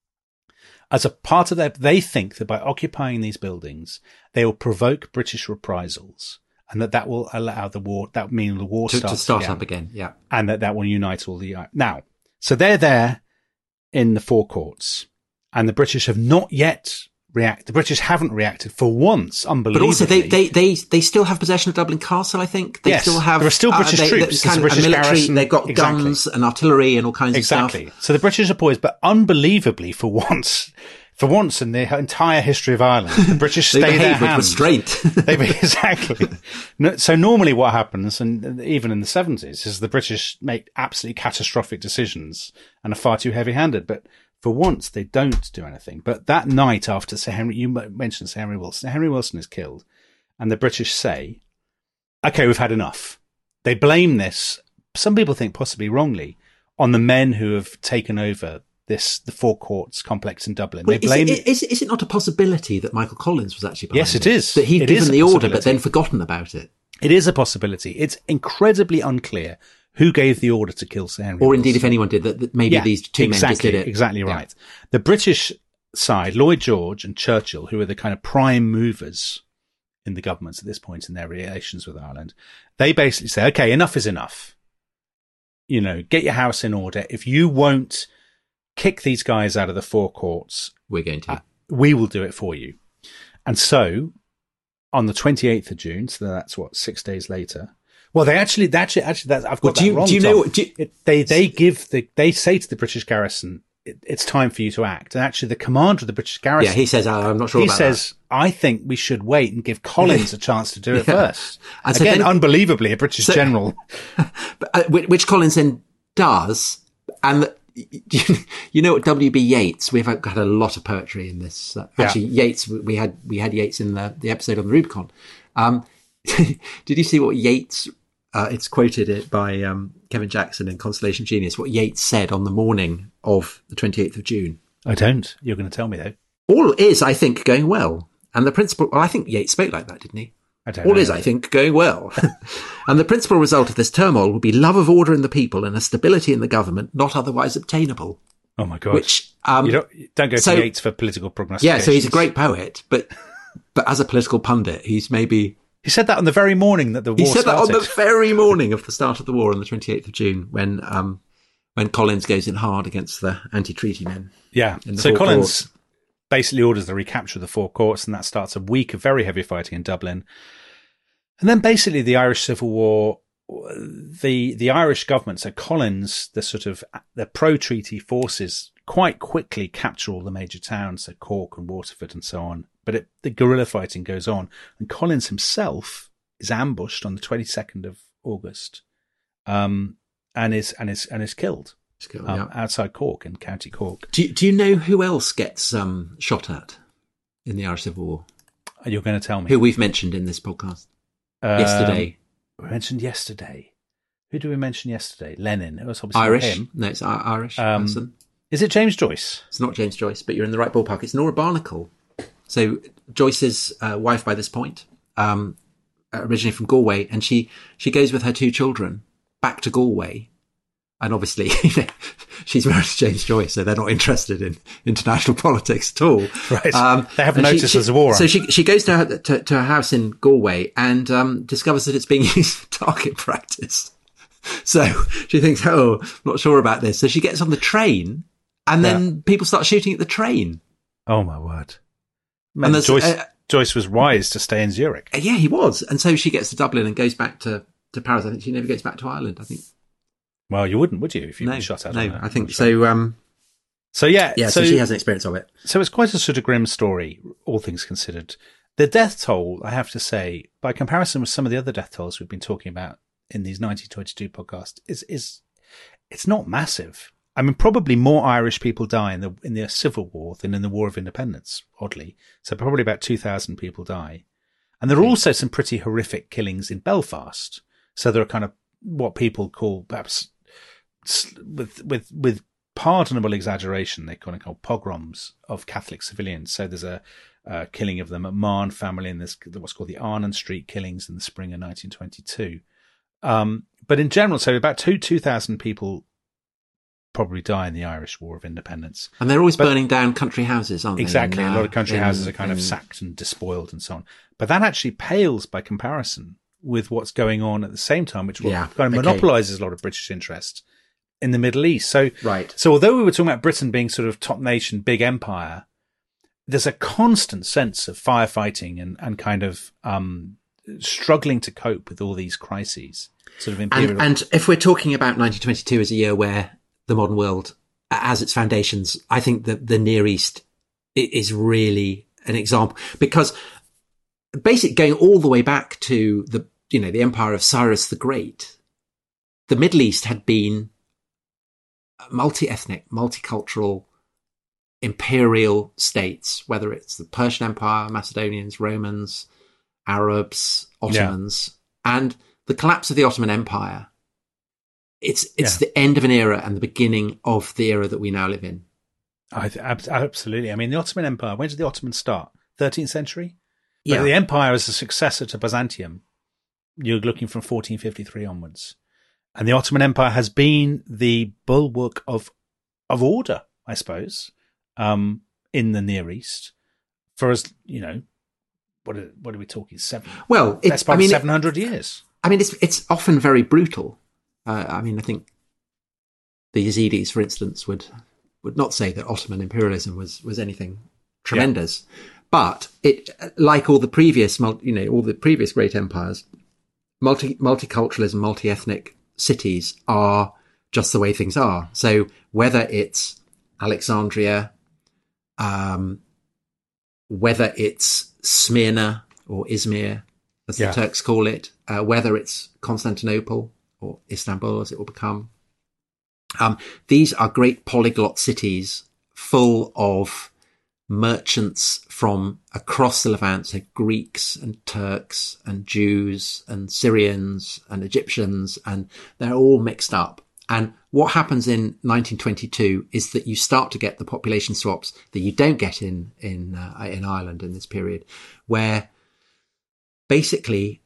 As a part of their, they think that by occupying these buildings, they will provoke British reprisals, and that that will allow the war. That will mean the war To, starts to start again, up again. Yeah. and that that will unite all the now. So they're there in the Four Courts, and the British have not yet reacted. The British haven't reacted for once. But Unbelievably, also, they, they, they, they still have possession of Dublin Castle, I think. They Yes, still have. there are still British they, troops. they- There's kind a of British military, garrison. They've got Exactly. guns and artillery and all kinds exactly. of stuff. So the British are poised, but unbelievably, for once, for once in the entire history of Ireland, the British They stay their behave with hand. restraint. They exactly. No, so normally, what happens, and even in the seventies, is the British make absolutely catastrophic decisions and are far too heavy-handed. But for once, they don't do anything. But that night after Sir Henry, you mentioned Sir Henry Wilson. Sir Henry Wilson is killed, and the British say, "Okay, we've had enough." They blame this. Some people think possibly wrongly on the men who have taken over this the Four Courts complex in Dublin. Wait, they is, blame. it, is, is it not a possibility that Michael Collins was actually behind Yes, it is. That he'd It is given a the order but possibility. then forgotten about it? It is a possibility. It's incredibly unclear who gave the order to kill Sir Henry Or Wilson. indeed, if anyone did, that, that maybe Yeah, these two exactly, men just did it. Exactly Yeah. right. The British side, Lloyd George and Churchill, who are the kind of prime movers in the governments at this point in their relations with Ireland. They basically say, okay, enough is enough. You know, get your house in order. If you won't kick these guys out of the forecourts, we're going to. Uh, we will do it for you. And so, on the twenty-eighth of June, so that's what, six days later. Well, they actually, they actually, actually, that's, I've got well, do you, that wrong. Do you Tom. know? Do you, it, they they give the they say to the British garrison, it, it's time for you to act. And actually, the commander of the British garrison, yeah, he says, oh, I'm not sure. He about says, that. I think we should wait and give Collins a chance to do it Yeah. first. And so Again, then- unbelievably, a British So- general. But, uh, which, which Collins then does, and the, you, you know what, W B Yeats, we've had a lot of poetry in this. Uh, Yeah. Actually, Yeats, we had we had Yeats in the, the episode on the Rubicon. Um, did you see what Yeats? Uh, it's quoted it by um, Kevin Jackson in Constellation Genius. What Yeats said on the morning of the twenty-eighth of June. I don't. You're going to tell me though. All is, I think, going well, and the principal. Well, I think Yeats spoke like that, didn't he? I don't All know. is, I think, going well. And the principal result of this turmoil will be love of order in the people and a stability in the government not otherwise obtainable. Oh my God. Which, um, you don't, don't go so- to Yeats for political prognostications. yeah, so he's a great poet, but but as a political pundit, he's maybe... He said that on the very morning that the war He said started. that on the very morning of the start of the war on the twenty-eighth of June when um, when Collins goes in hard against the anti-treaty men. Yeah. in the So Four Collins Courts. basically orders the recapture of the Four Courts, and that starts a week of very heavy fighting in Dublin. And then basically the Irish Civil War, the the Irish government, so Collins, the sort of the pro-treaty forces quite quickly capture all the major towns, so Cork and Waterford and so on. But it, the guerrilla fighting goes on, and Collins himself is ambushed on the twenty-second of August, um, and is and is and is killed Skill, um, yeah. outside Cork in County Cork. Do, you- do you know who else gets um, shot at in the Irish Civil War? You're going to tell me Who we've mentioned in this podcast Um, yesterday. We mentioned yesterday. Who did we mention yesterday? Lenin. It was obviously not Irish. him. No, it's I- Irish Um, person. Is it James Joyce? It's not James Joyce, but you're in the right ballpark. It's Nora Barnacle. So Joyce's uh, wife by this point, um, originally from Galway, and she, she goes with her two children back to Galway. And obviously, she's married to James Joyce, so they're not interested in international politics at all. Right. Um, They haven't and she- noticed she- there's a war on. So she she goes to her, to, to her house in Galway and um, discovers that it's being used for target practice. So she thinks, oh, not sure about this. So she gets on the train, and then people start shooting at the train. Oh my word! And Man, there's, Joyce, uh, Joyce was wise to stay in Zurich. Yeah, he was. And so she gets to Dublin and goes back to, to Paris. I think she never goes back to Ireland, I think. Well, you wouldn't, would you, if you'd No, been shot at? no, on a- I think on a train? so. Um, So yeah, yeah, so, she has an experience of it. So it's quite a sort of grim story, all things considered. The death toll, I have to say, by comparison with some of the other death tolls we've been talking about in these nineteen twenty-two podcasts, is is it's not massive. I mean, probably more Irish people die in the in the Civil War than in the War of Independence, oddly. So probably about two thousand people die. And there are also some pretty horrific killings in Belfast. So there are kind of what people call, perhaps with with with pardonable exaggeration, they kind of call pogroms of Catholic civilians. So there's a uh, killing of the McMahon family, and there's what's called the Arnon Street killings in the spring of nineteen twenty-two. Um, but in general, so about two two thousand people probably die in the Irish War of Independence. And they're always But- burning down country houses, aren't they? Exactly, In, a lot uh, of country in- houses are kind of in- sacked and despoiled and so on. But that actually pales by comparison with what's going on at the same time, which Yeah, kind of okay. monopolizes a lot of British interest in the Middle East. So, Right. so although we were talking about Britain being sort of top nation, big empire, there's a constant sense of firefighting and, and kind of um, struggling to cope with all these crises. Sort of imperial. And, and if we're talking about nineteen twenty-two as a year where the modern world has its foundations, I think that the Near East i- is really an example, because basically going all the way back to the, you know, the empire of Cyrus the Great, the Middle East had been multi-ethnic, multicultural, imperial states, whether it's the Persian Empire, Macedonians, Romans, Arabs, Ottomans, and the collapse of the Ottoman Empire. It's it's Yeah. the end of an era and the beginning of the era that we now live in. I th- ab- absolutely. I mean, the Ottoman Empire, when did the Ottomans start? thirteenth century? But Yeah. the empire is a successor to Byzantium. You're looking from fourteen fifty-three onwards. And the Ottoman Empire has been the bulwark of of order, I suppose, um, in the Near East for as, you know, what are, what are we talking? Seven. Well, it, that's about I mean, seven hundred years. I mean, it's it's often very brutal. Uh, I mean, I think the Yazidis, for instance, would would not say that Ottoman imperialism was was anything tremendous, yeah. but it, like all the previous, you know, all the previous great empires, multi multiculturalism, multi-ethnic cities are just the way things are. So whether it's Alexandria, um, whether it's Smyrna or Izmir, as the yeah. Turks call it, uh, whether it's Constantinople or Istanbul, as it will become, um, these are great polyglot cities full of merchants from across the Levant, so Greeks and Turks and Jews and Syrians and Egyptians, and they're all mixed up. And what happens in nineteen twenty-two is that you start to get the population swaps that you don't get in in uh, in Ireland in this period, where basically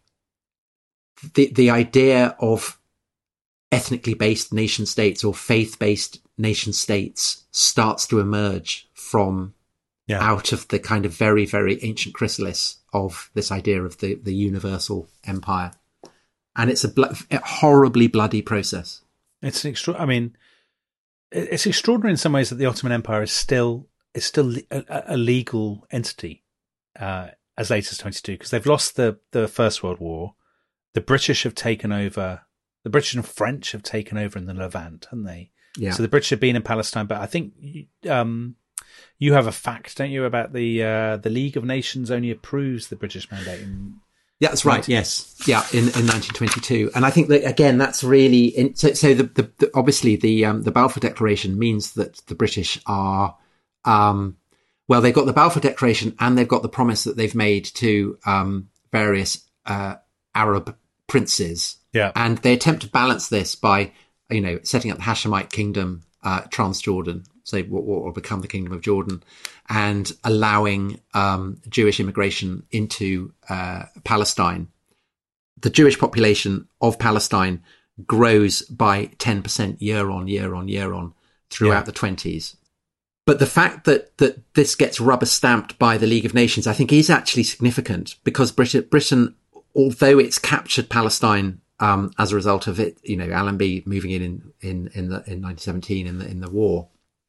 the the idea of ethnically based nation states or faith based nation states starts to emerge from yeah. out of the kind of very very ancient chrysalis of this idea of the the universal empire, and it's a, bl- a horribly bloody process. It's extra. I mean, it's extraordinary in some ways that the Ottoman Empire is still is still a, a legal entity uh, as late as twenty-two, because they've lost the the First World War. The British have taken over. The British and French have taken over in the Levant, haven't they? Yeah. So the British have been in Palestine, but I think um, you have a fact, don't you, about the uh, the League of Nations only approves the British mandate in. Yeah, that's right. Yes. Yeah. In, in nineteen twenty-two. And I think that, again, that's really, in, so, so the, the, the, obviously the, um, the Balfour Declaration means that the British are, um, well, they've got the Balfour Declaration and they've got the promise that they've made to, um, various, uh, Arab princes. Yeah. And they attempt to balance this by, you know, setting up the Hashemite kingdom, uh, Transjordan. So what, what will become the Kingdom of Jordan, and allowing um, Jewish immigration into uh, Palestine. The Jewish population of Palestine grows by ten percent year on year on year on throughout yeah. the twenties. But the fact that, that this gets rubber stamped by the League of Nations, I think, is actually significant, because Britain, Britain although it's captured Palestine um, as a result of it, you know, Allenby moving in in in, in, the, in nineteen seventeen in the in the war.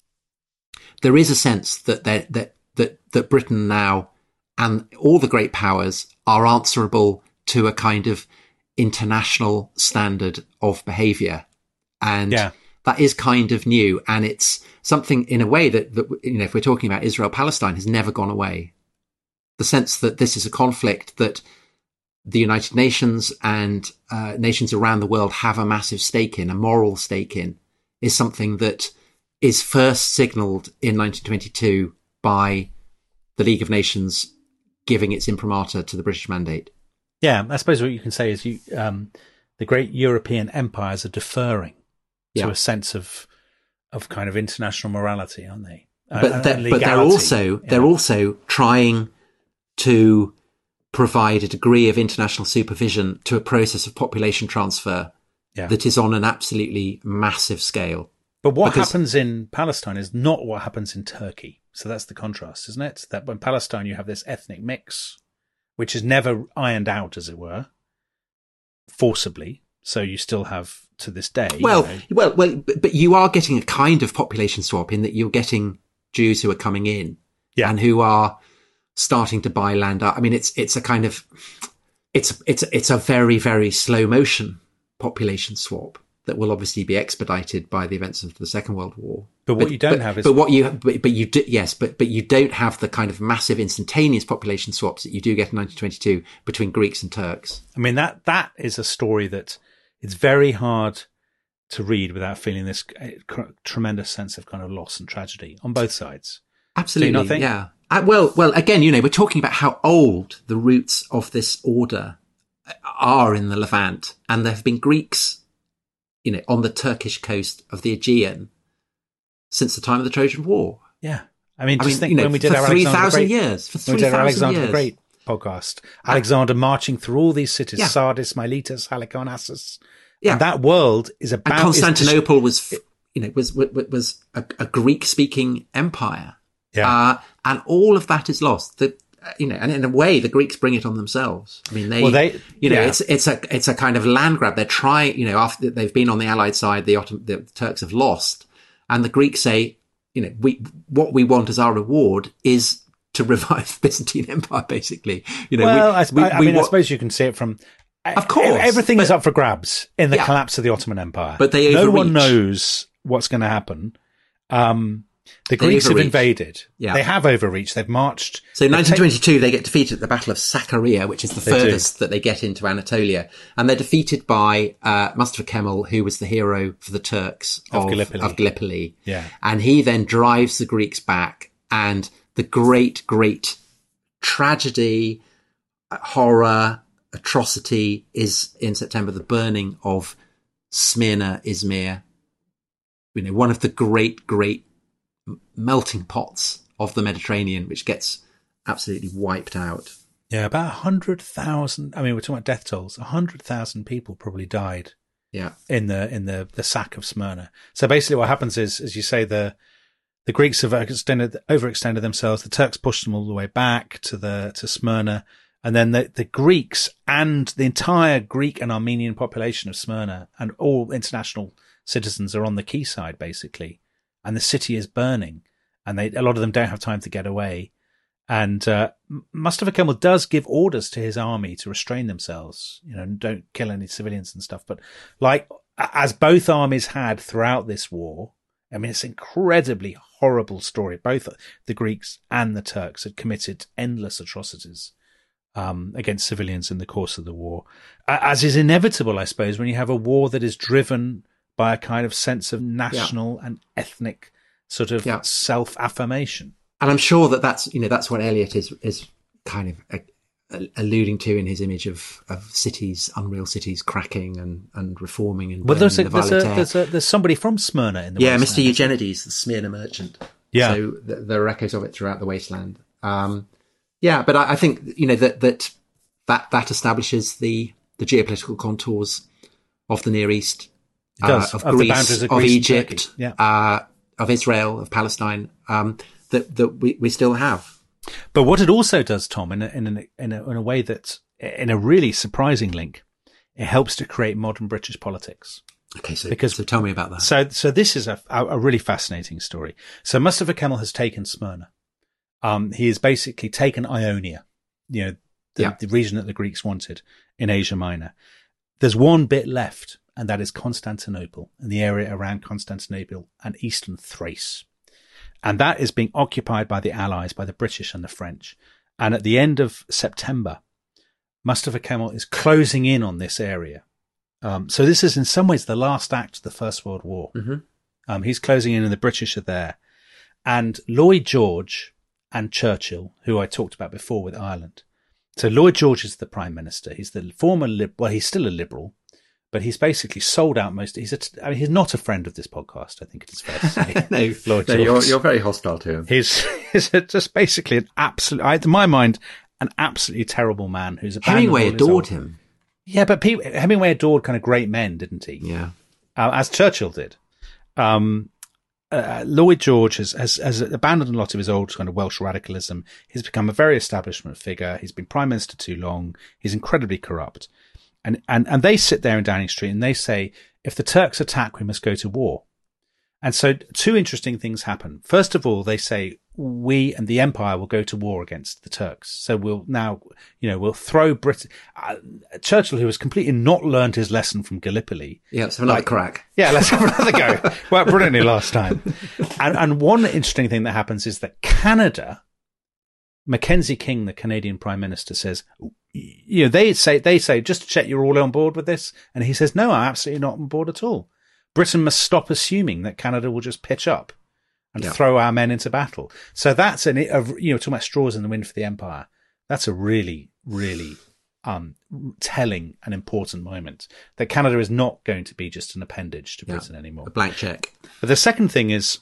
There is a sense that that that that Britain now and all the great powers are answerable to a kind of international standard of behaviour, and yeah. that is kind of new, and it's something in a way that, that you know, if we're talking about Israel Palestine, has never gone away. The sense that this is a conflict that the United Nations and uh, nations around the world have a massive stake in, a moral stake in, is something that is first signalled in nineteen twenty-two by the League of Nations giving its imprimatur to the British mandate. Yeah, I suppose what you can say is you, um, the great European empires are deferring yeah. to a sense of of kind of international morality, aren't they? But, and, they're, and but they're also they're know. also trying to provide a degree of international supervision to a process of population transfer yeah. that is on an absolutely massive scale. But what because, happens in Palestine is not what happens in Turkey. So that's the contrast, isn't it? That in Palestine you have this ethnic mix, which is never ironed out, as it were, forcibly. So you still have, to this day. Well, you know, well, well, but, but you are getting a kind of population swap in that you're getting Jews who are coming in yeah. and who are starting to buy land up. I mean, it's it's a kind of it's it's it's a very very slow motion population swap that will obviously be expedited by the events of the Second World War. But what but, you don't but, have is, but what you but, but you do yes, but but you don't have the kind of massive instantaneous population swaps that you do get in nineteen twenty-two between Greeks and Turks. I mean, that that is a story that it's very hard to read without feeling this tremendous sense of kind of loss and tragedy on both sides. Absolutely, yeah. Uh, well, well, again, you know, we're talking about how old the roots of this order are in the Levant, and there have been Greeks, you know, on the Turkish coast of the Aegean since the time of the Trojan War. Yeah, I mean, I just mean, think you know, when we did for our three Alexander thousand the Great, years, for when we three did our thousand Alexander years. the Great podcast, Alexander marching through all these cities, yeah. Sardis, Miletus, Halicarnassus, yeah, and that world is about. And Constantinople was, you know, was was, was a, a Greek-speaking empire. Yeah. Uh, and all of that is lost. The, you know, and in a way, the Greeks bring it on themselves. I mean, they, Well, they- you know, yeah. it's it's a it's a kind of land grab. They're trying, you know, after they've been on the Allied side, the, Ottoman, the Turks have lost, and the Greeks say, you know, we what we want as our reward is to revive the Byzantine Empire, basically. You know, Well, we, I, sp- we, I we mean, I wa- suppose you can see it from. Of course, everything is but- up for grabs in the Yeah. collapse of the Ottoman Empire. But they no one overreach. knows what's going to happen. Um, the They Greeks have overreach. invaded. Yeah. They have overreached. They've marched. So in they've nineteen twenty-two, they get defeated at the Battle of Sakarya, which is the They do. furthest that they get into Anatolia. And they're defeated by uh, Mustafa Kemal, who was the hero for the Turks Of of, Gallipoli. of Gallipoli. Yeah. And he then drives the Greeks back. And the great, great tragedy, horror, atrocity is in September, the burning of Smyrna, Izmir. You know, one of the great, great melting pots of the Mediterranean, which gets absolutely wiped out. Yeah, about a hundred thousand. I mean, we're talking about death tolls. A hundred thousand people probably died Yeah. in the in the the sack of Smyrna. So basically, what happens is, as you say, the the Greeks have extended, overextended themselves. The Turks pushed them all the way back to the to Smyrna, and then the the Greeks and the entire Greek and Armenian population of Smyrna and all international citizens are on the quayside, basically, and the city is burning, and they a lot of them don't have time to get away. And uh, Mustafa Kemal does give orders to his army to restrain themselves, you know, and don't kill any civilians and stuff. But like, as both armies had throughout this war, I mean, it's an incredibly horrible story. Both the Greeks and the Turks had committed endless atrocities um, against civilians in the course of the war, as is inevitable, I suppose, when you have a war that is driven by a kind of sense of national yeah. and ethnic sort of yeah. self-affirmation. And I'm sure that that's, you know, that's what Eliot is, is kind of a, a, alluding to in his image of, of cities, unreal cities cracking and, and reforming and well, there's, a, the there's, a, there's, a, there's somebody from Smyrna in the Yeah, wasteland. Mister Eugenides, the Smyrna merchant. Yeah. So th- there are echoes of it throughout the wasteland. Um, yeah, but I, I think, you know, that, that, that, that establishes the, the geopolitical contours of the Near East, it does, uh, of, of Greece, the boundaries of, of Greece Egypt, yeah. uh, of Israel, of Palestine, um, that, that we, we still have. But what it also does, Tom, in a, in a, in a, in a way that, in a really surprising link, it helps to create modern British politics. Okay, so, because, so tell me about that. So, so this is a, a really fascinating story. So Mustafa Kemal has taken Smyrna. Um, he has basically taken Ionia, you know, the, yeah. the region that the Greeks wanted in Asia Minor. There's one bit left, and that is Constantinople and the area around Constantinople and eastern Thrace. And that is being occupied by the Allies, by the British and the French. And at the end of September, Mustafa Kemal is closing in on this area. Um, so this is in some ways the last act of the First World War. Mm-hmm. Um, he's closing in and the British are there. And Lloyd George and Churchill, who I talked about before with Ireland. So Lloyd George is the Prime Minister. He's the former, lib- well, he's still a Liberal. But he's basically sold out most. He's a, I mean, he's not a friend of this podcast. I think it is fair to say. no, Lloyd no you're, you're very hostile to him. He's, he's a, just basically an absolute, I, to my mind, an absolutely terrible man who's abandoned Hemingway all his adored old- him. Yeah, but people, Hemingway adored kind of great men, didn't he? Yeah, uh, as Churchill did. Um, uh, Lloyd George has, has has abandoned a lot of his old kind of Welsh radicalism. He's become a very establishment figure. He's been prime minister too long. He's incredibly corrupt. And, and, and they sit there in Downing Street and they say, if the Turks attack, we must go to war. And so two interesting things happen. First of all, they say, we and the empire will go to war against the Turks. So we'll now, you know, we'll throw Britain. Uh, Churchill, who has completely not learned his lesson from Gallipoli. Yeah, let's have another like, crack. Yeah, let's have another go. Worked brilliantly last time. And, and one interesting thing that happens is that Canada, Mackenzie King, the Canadian Prime Minister, says, you know, they say, they say, just to check you're all on board with this. And he says, no, I'm absolutely not on board at all. Britain must stop assuming that Canada will just pitch up and yeah. throw our men into battle. So that's an, a, you know, talking about straws in the wind for the empire. That's a really, really, um, telling and important moment that Canada is not going to be just an appendage to yeah. Britain anymore. A blank check. But the second thing is,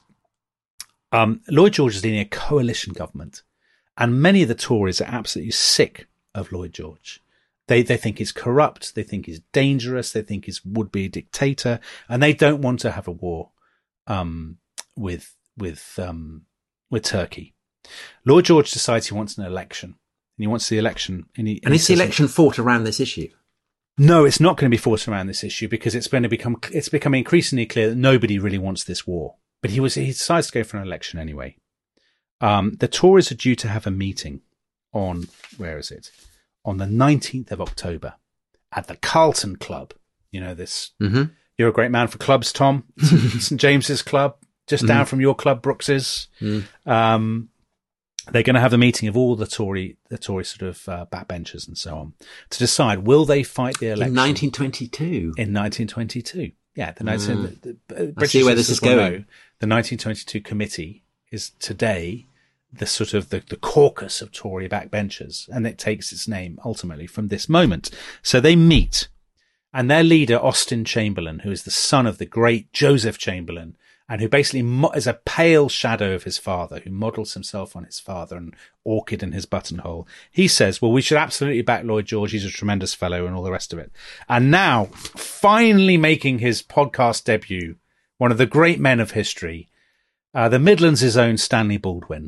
um, Lloyd George is leading a coalition government, and many of the Tories are absolutely sick of Lloyd George. They they think he's corrupt, they think he's dangerous, they think he's would-be dictator, and they don't want to have a war um, with with um, with Turkey. Lloyd George decides he wants an election, and he wants the election. And, he, and, and is the election fought around this issue? No, it's not going to be fought around this issue because it's going to become, it's becoming increasingly clear that nobody really wants this war. But he was, he decides to go for an election anyway. Um, the Tories are due to have a meeting on, where is it? On the nineteenth of October at the Carlton Club. You know, this, mm-hmm. You're a great man for clubs, Tom. St James's Club, just mm-hmm. down from your club, Brooks's. Mm. Um, they're going to have a meeting of all the Tory, the Tory sort of uh, backbenchers and so on to decide, will they fight the election? In nineteen twenty-two. In nineteen twenty-two. Yeah. The, mm. the, the, I see where this is going. Know, the nineteen twenty-two committee is today the sort of the, the caucus of Tory backbenchers, and it takes its name ultimately from this moment. So they meet, and their leader, Austin Chamberlain, who is the son of the great Joseph Chamberlain, and who basically mo- is a pale shadow of his father, who models himself on his father and orchid in his buttonhole. He says, well, we should absolutely back Lloyd George. He's a tremendous fellow and all the rest of it. And now, finally making his podcast debut, one of the great men of history, uh, the Midlands' own Stanley Baldwin.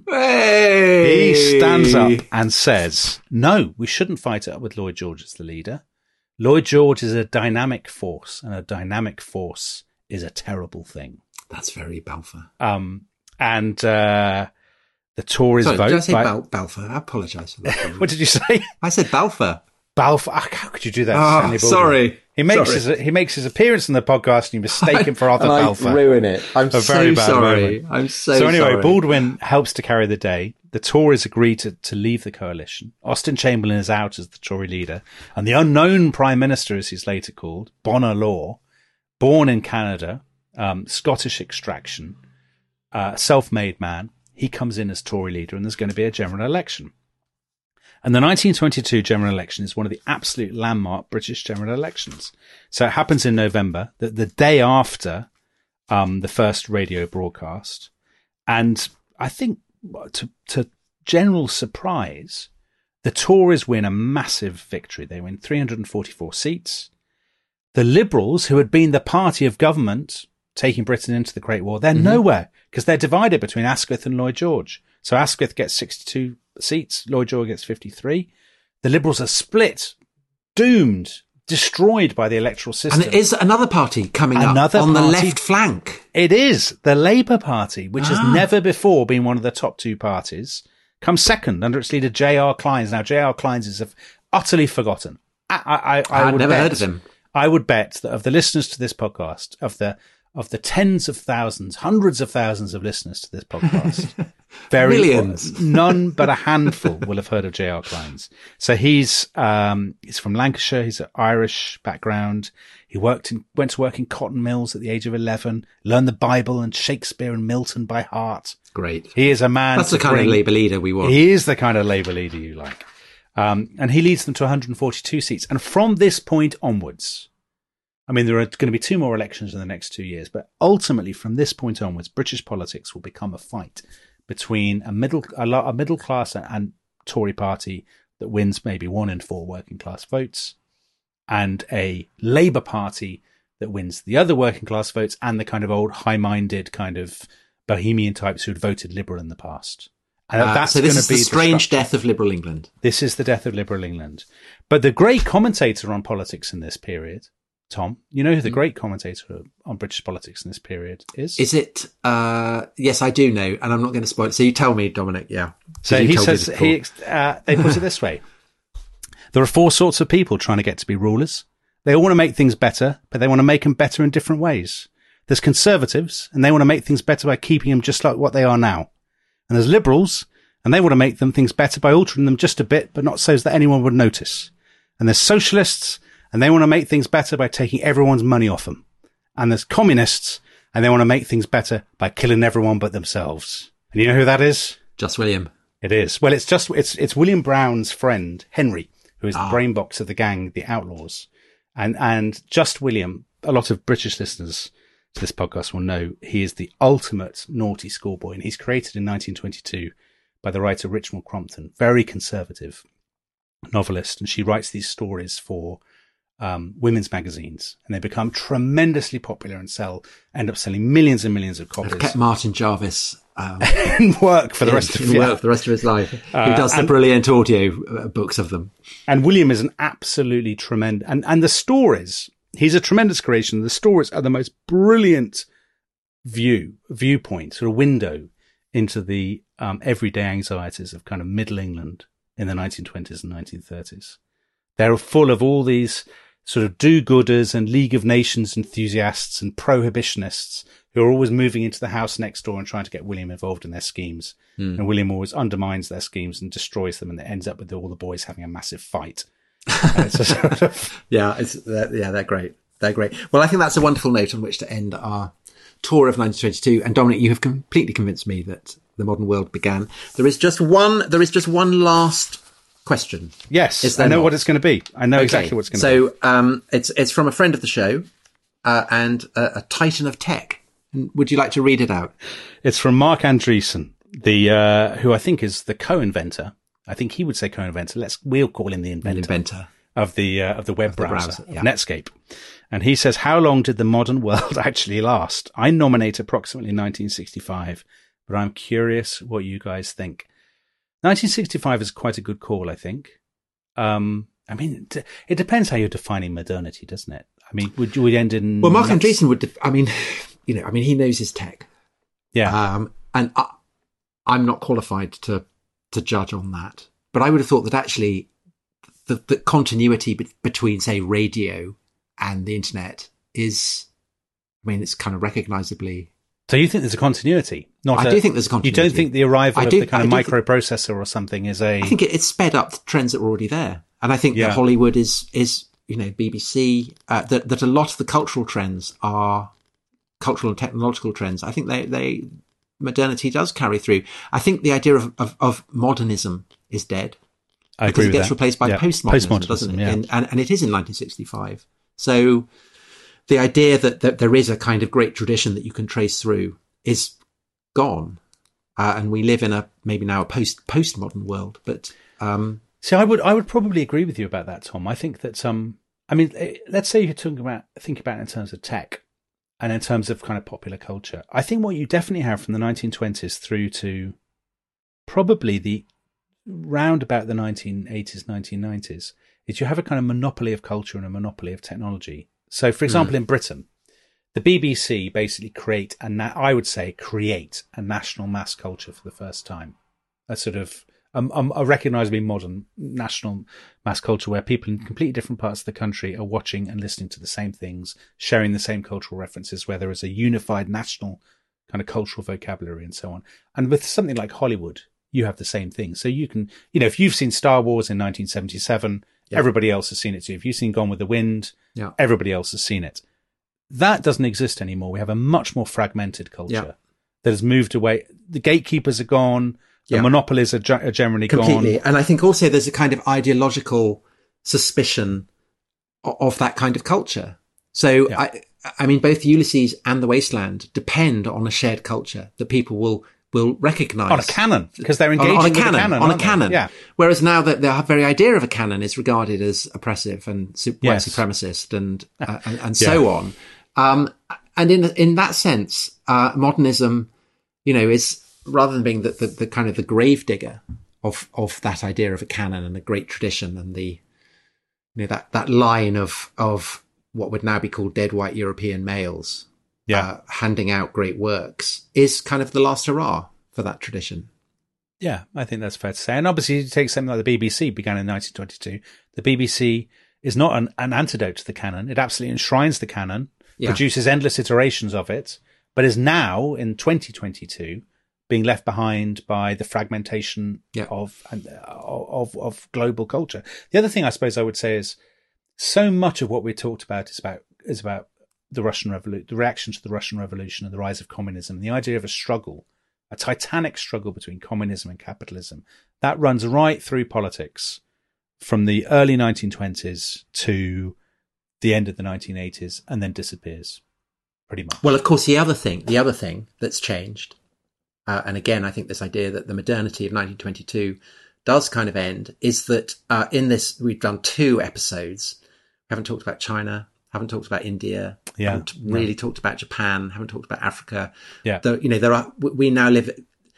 Hey! He stands up and says, no, we shouldn't fight it up with Lloyd George as the leader. Lloyd George is a dynamic force, and a dynamic force is a terrible thing. That's very Balfour. Um, and uh, the Tories Sorry, vote. Did I say by... Bal- Balfour? I apologise for that. What did you say? I said Balfour. Balfour. How could you do that? Oh, Stanley sorry. He makes sorry. his he makes his appearance in the podcast, and you mistake him for Arthur and Balfour. I ruin it. I'm a so very bad sorry. Moment. I'm so. So anyway, sorry. Baldwin helps to carry the day. The Tories agree to, to leave the coalition. Austin Chamberlain is out as the Tory leader, and the unknown Prime Minister, as he's later called, Bonar Law, born in Canada, um, Scottish extraction, uh, self-made man, he comes in as Tory leader, and there's going to be a general election. And the nineteen twenty-two general election is one of the absolute landmark British general elections. So it happens in November, the, the day after um, the first radio broadcast. And I think to, to general surprise, the Tories win a massive victory. They win three hundred forty-four seats. The Liberals, who had been the party of government taking Britain into the Great War, they're mm-hmm. nowhere because they're divided between Asquith and Lloyd George. So Asquith gets sixty-two seats, Lloyd George gets fifty-three. The Liberals are split, doomed, destroyed by the electoral system. And it is another party coming another up on party, the left flank. It is the Labour Party, which ah. has never before been one of the top two parties, comes second under its leader J R Clines. Now, J R Clines is utterly forgotten. I, I, I, I I've would never bet, heard of him. I would bet that of the listeners to this podcast, of the of the tens of thousands, hundreds of thousands of listeners to this podcast, very millions, none but a handful will have heard of J R Clines. So he's um, he's from Lancashire. He's an Irish background. He worked in went to work in cotton mills at the age of eleven. Learned the Bible and Shakespeare and Milton by heart. Great. He is a man. That's the kind bring, of Labour leader we want. He is the kind of Labour leader you like. Um, and he leads them to one hundred forty-two seats. And from this point onwards, I mean, there are going to be two more elections in the next two years, but ultimately from this point onwards, British politics will become a fight between a middle, a, a middle class and, and Tory party that wins maybe one in four working class votes, and a Labour Party that wins the other working class votes and the kind of old high-minded kind of bohemian types who had voted Liberal in the past. And uh, that's so this going is to be the strange the death of Liberal England. This is the death of Liberal England. But the great commentator on politics in this period, Tom, you know who the great commentator on British politics in this period is? Is it? Uh, yes, I do know, and I'm not going to spoil it. So you tell me, Dominic. Yeah. So he says he. Uh, they put it this way: there are four sorts of people trying to get to be rulers. They all want to make things better, but they want to make them better in different ways. There's conservatives, and they want to make things better by keeping them just like what they are now. And there's liberals, and they want to make them things better by altering them just a bit, but not so that anyone would notice. And there's socialists, and they want to make things better by taking everyone's money off them. And there's communists, and they want to make things better by killing everyone but themselves. And you know who that is? Just William. It is. Well, it's just, it's, it's William Brown's friend, Henry, who is ah. the brain box of the gang, the Outlaws. And, and Just William, a lot of British listeners to this podcast will know he is the ultimate naughty schoolboy, and he's created in nineteen twenty-two by the writer Richmal Crompton, very conservative novelist. And she writes these stories for um, women's magazines, and they become tremendously popular and sell, end up selling millions and millions of copies. I've kept Martin Jarvis um, in work for the in, rest of in yeah. work for the rest of his life. Who Uh, does the and- brilliant audio uh, books of them? And William is an absolutely tremendous, and, and the stories, he's a tremendous creation. The stories are the most brilliant view, viewpoint, sort of window into the um, everyday anxieties of kind of Middle England in the nineteen twenties and nineteen thirties. They're full of all these sort of do-gooders and League of Nations enthusiasts and prohibitionists who are always moving into the house next door and trying to get William involved in their schemes. Mm. And William always undermines their schemes and destroys them, and it ends up with all the boys having a massive fight. And it's a sort of... Yeah, it's, they're, yeah, they're great. They're great. Well, I think that's a wonderful note on which to end our tour of nineteen twenty-two. And Dominic, you have completely convinced me that the modern world began. There is just one, there is just one last question. Yes, I know not? what it's going to be. I know Okay. exactly what it's going to so, be. So, um, it's, it's from a friend of the show, uh, and uh, a titan of tech. Would you like to read it out? It's from Mark Andreessen, the, uh, who I think is the co-inventor. I think he would say co-inventor. Let's, we'll call him the inventor, inventor. of the, uh, of the web Of the browser, browser, yeah. of Netscape. And he says, how long did the modern world actually last? I nominate approximately nineteen sixty-five, but I'm curious what you guys think. nineteen sixty-five is quite a good call, I think. Um, I mean, it, it depends how you're defining modernity, doesn't it? I mean, would you end in... Well, Mark nuts? Andreessen would, def- I mean, you know, I mean, he knows his tech. Yeah. Um, and I, I'm not qualified to, to judge on that, but I would have thought that actually the, the continuity be- between, say, radio and the internet is, I mean, it's kind of recognizably. So you think there's a continuity? Not I a, do think there's a continuity. You don't think the arrival I of do- the kind I of do think- microprocessor or something is a... I think it, it sped up the trends that were already there. And I think Yeah. that Hollywood is, is, you know, B B C, uh, that, that a lot of the cultural trends are cultural and technological trends. I think they, they, modernity does carry through. I think the idea of, of, of modernism is dead. I Because agree it with gets that. replaced by Yeah. postmodernism, doesn't it? yeah. And, and, and it is in nineteen sixty-five. So the idea that, that there is a kind of great tradition that you can trace through is gone. Uh, and we live in a, maybe now a post, postmodern world, but, um, See, I would, I would probably agree with you about that, Tom. I think that, um, I mean, eh, let's say you're talking about, think about it in terms of tech and in terms of kind of popular culture. I think what you definitely have from the nineteen twenties through to probably the round about the nineteen eighties, nineteen nineties is you have a kind of monopoly of culture and a monopoly of technology. So, for example, mm. in Britain, the B B C basically create, and na- I would say create a national mass culture for the first time. A sort of um, um, a recognisably modern national mass culture where people in completely different parts of the country are watching and listening to the same things, sharing the same cultural references, where there is a unified national kind of cultural vocabulary and so on. And with something like Hollywood, you have the same thing. So you can, you know, if you've seen Star Wars in nineteen seventy-seven, yeah. everybody else has seen it too. If you've seen Gone with the Wind, yeah. everybody else has seen it. That doesn't exist anymore. We have a much more fragmented culture yeah. that has moved away. The gatekeepers are gone. The yeah. monopolies are, ge- are generally Completely. gone. And I think also there's a kind of ideological suspicion of, of that kind of culture. So, yeah. I, I mean, both Ulysses and The Wasteland depend on a shared culture that people will will recognise. On a canon, because they're engaging on, on a with canon, a canon. On a canon. Yeah. Whereas now that the very idea of a canon is regarded as oppressive and su- yes. white supremacist and uh, and, and so yeah. on. Um, and in in that sense, uh, modernism, you know, is rather than being the, the, the kind of the gravedigger of of that idea of a canon and a great tradition and the you know that that line of of what would now be called dead white European males. Yeah. Uh, handing out great works is kind of the last hurrah for that tradition. Yeah, I think that's fair to say. And obviously, you take something like the B B C, began in nineteen twenty-two. The B B C is not an, an antidote to the canon. It absolutely enshrines the canon, yeah. produces endless iterations of it, but is now, in twenty twenty-two, being left behind by the fragmentation yeah. of, of, of global culture. The other thing I suppose I would say is so much of what we talked about is about is about the Russian Revolution, the reaction to the Russian Revolution and the rise of communism, the idea of a struggle, a titanic struggle between communism and capitalism. That runs right through politics from the early nineteen twenties to the end of the nineteen eighties and then disappears pretty much. Well, of course, the other thing, the other thing that's changed, uh, and again, I think this idea that the modernity of nineteen twenty-two does kind of end is that uh, in this, we've done two episodes Haven't talked about China. Haven't talked about India. Yeah, haven't really no. talked about Japan. Haven't talked about Africa. Yeah. Though, you know, there are, we now live,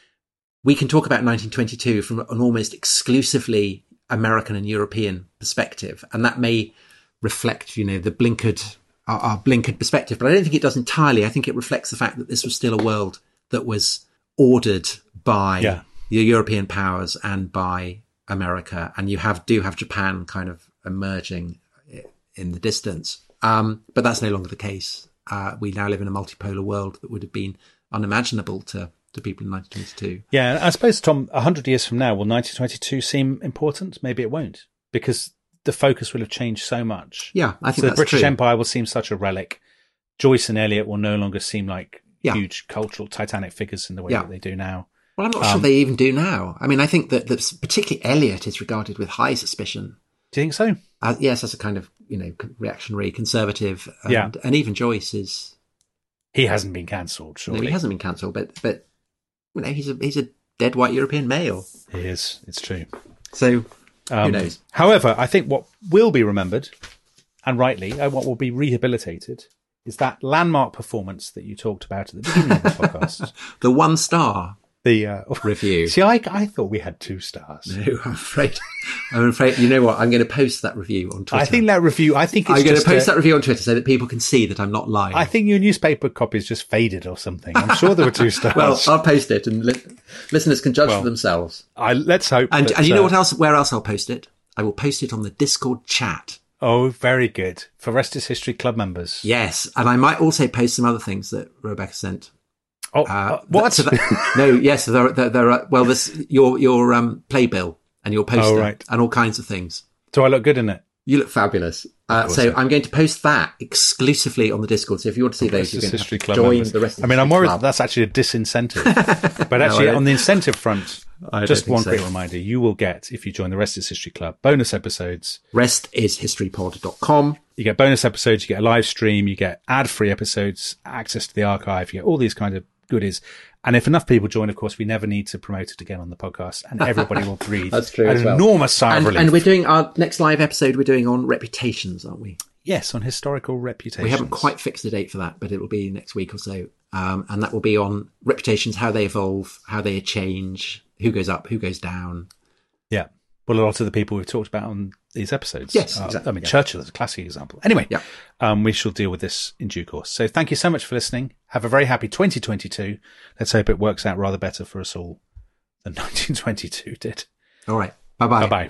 we can talk about nineteen twenty-two from an almost exclusively American and European perspective. And that may reflect, you know, the blinkered, our, our blinkered perspective, but I don't think it does entirely. I think it reflects the fact that this was still a world that was ordered by Yeah. the European powers and by America. And you have, do have Japan kind of emerging in the distance. Um, but that's no longer the case. Uh, we now live in a multipolar world that would have been unimaginable to, to people in nineteen twenty-two. Yeah, I suppose, Tom, a hundred years from now, will nineteen twenty-two seem important? Maybe it won't, because the focus will have changed so much. Yeah, I think so that's the British true. Empire will seem such a relic. Joyce and Eliot will no longer seem like Yeah. huge cultural titanic figures in the way Yeah. that they do now. Well, I'm not sure Um, they even do now. I mean, I think that, that particularly Eliot is regarded with high suspicion. Do you think so? Uh, yes, as a kind of, you know, reactionary conservative. And, Yeah. and even Joyce is, He hasn't been cancelled, no, surely. he hasn't been cancelled, but, but, you know, he's a, he's a dead white European male. He is. It's true. So Um, who knows? However, I think what will be remembered, and rightly, and what will be rehabilitated, is that landmark performance that you talked about at the beginning of the podcast. The one star The uh, review. See, I, I thought we had two stars. No, I'm afraid. I'm afraid. You know what? I'm going to post that review on Twitter. I think that review. I think it's I'm going to just post a- that review on Twitter so that people can see that I'm not lying. I think your newspaper copies just faded or something. I'm sure there were two stars. well, I'll post it, and li- listeners can judge Well, for themselves. I, let's hope. And that, and you know uh, what else? Where else I'll post it? I will post it on the Discord chat. Oh, very good for Rest is History Club members. Yes, and I might also post some other things that Rebecca sent. Oh, Uh, uh, what? so that- no, yes, there, there, there are. Well, this your your um, playbill and your poster Oh, right. and all kinds of things. Do I look good in it? You look fabulous. Uh, course so I- I'm going to post that exclusively on the Discord. So if you want to see those, Rest you're is going to History have to Club join members. the rest. Of I mean, the I'm worried club. that that's actually a disincentive. But actually, I don't- on the incentive front, I don't just think one so. quick reminder: you will get, if you join the Rest is History Club, bonus episodes. rest is history pod dot com. You get bonus episodes, you get a live stream, you get ad-free episodes, access to the archive, you get all these kind of goodies. And if enough people join, of course, we never need to promote it again on the podcast, and everybody will breathe That's true an as well. enormous sigh of And, relief. and we're doing our next live episode. We're doing on reputations, aren't we? Yes, on historical reputations. We haven't quite fixed a date for that, but it will be next week or so. Um, and that will be on reputations, how they evolve, how they change, who goes up, who goes down. Yeah. Well, a lot of the people we've talked about on these episodes. Yes, uh, exactly, I mean, yeah. Churchill is a classic example. Anyway, Yeah. um, we shall deal with this in due course. So thank you so much for listening. Have a very happy twenty twenty-two. Let's hope it works out rather better for us all than nineteen twenty-two did. All right. Bye-bye. Bye-bye.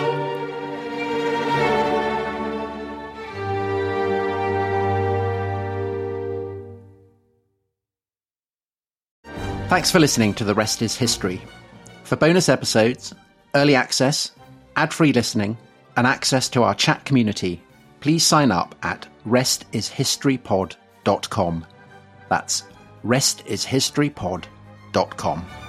Thanks for listening to The Rest is History. For bonus episodes, early access, ad-free listening, and access to our chat community, please sign up at rest is history pod dot com. That's rest is history pod dot com.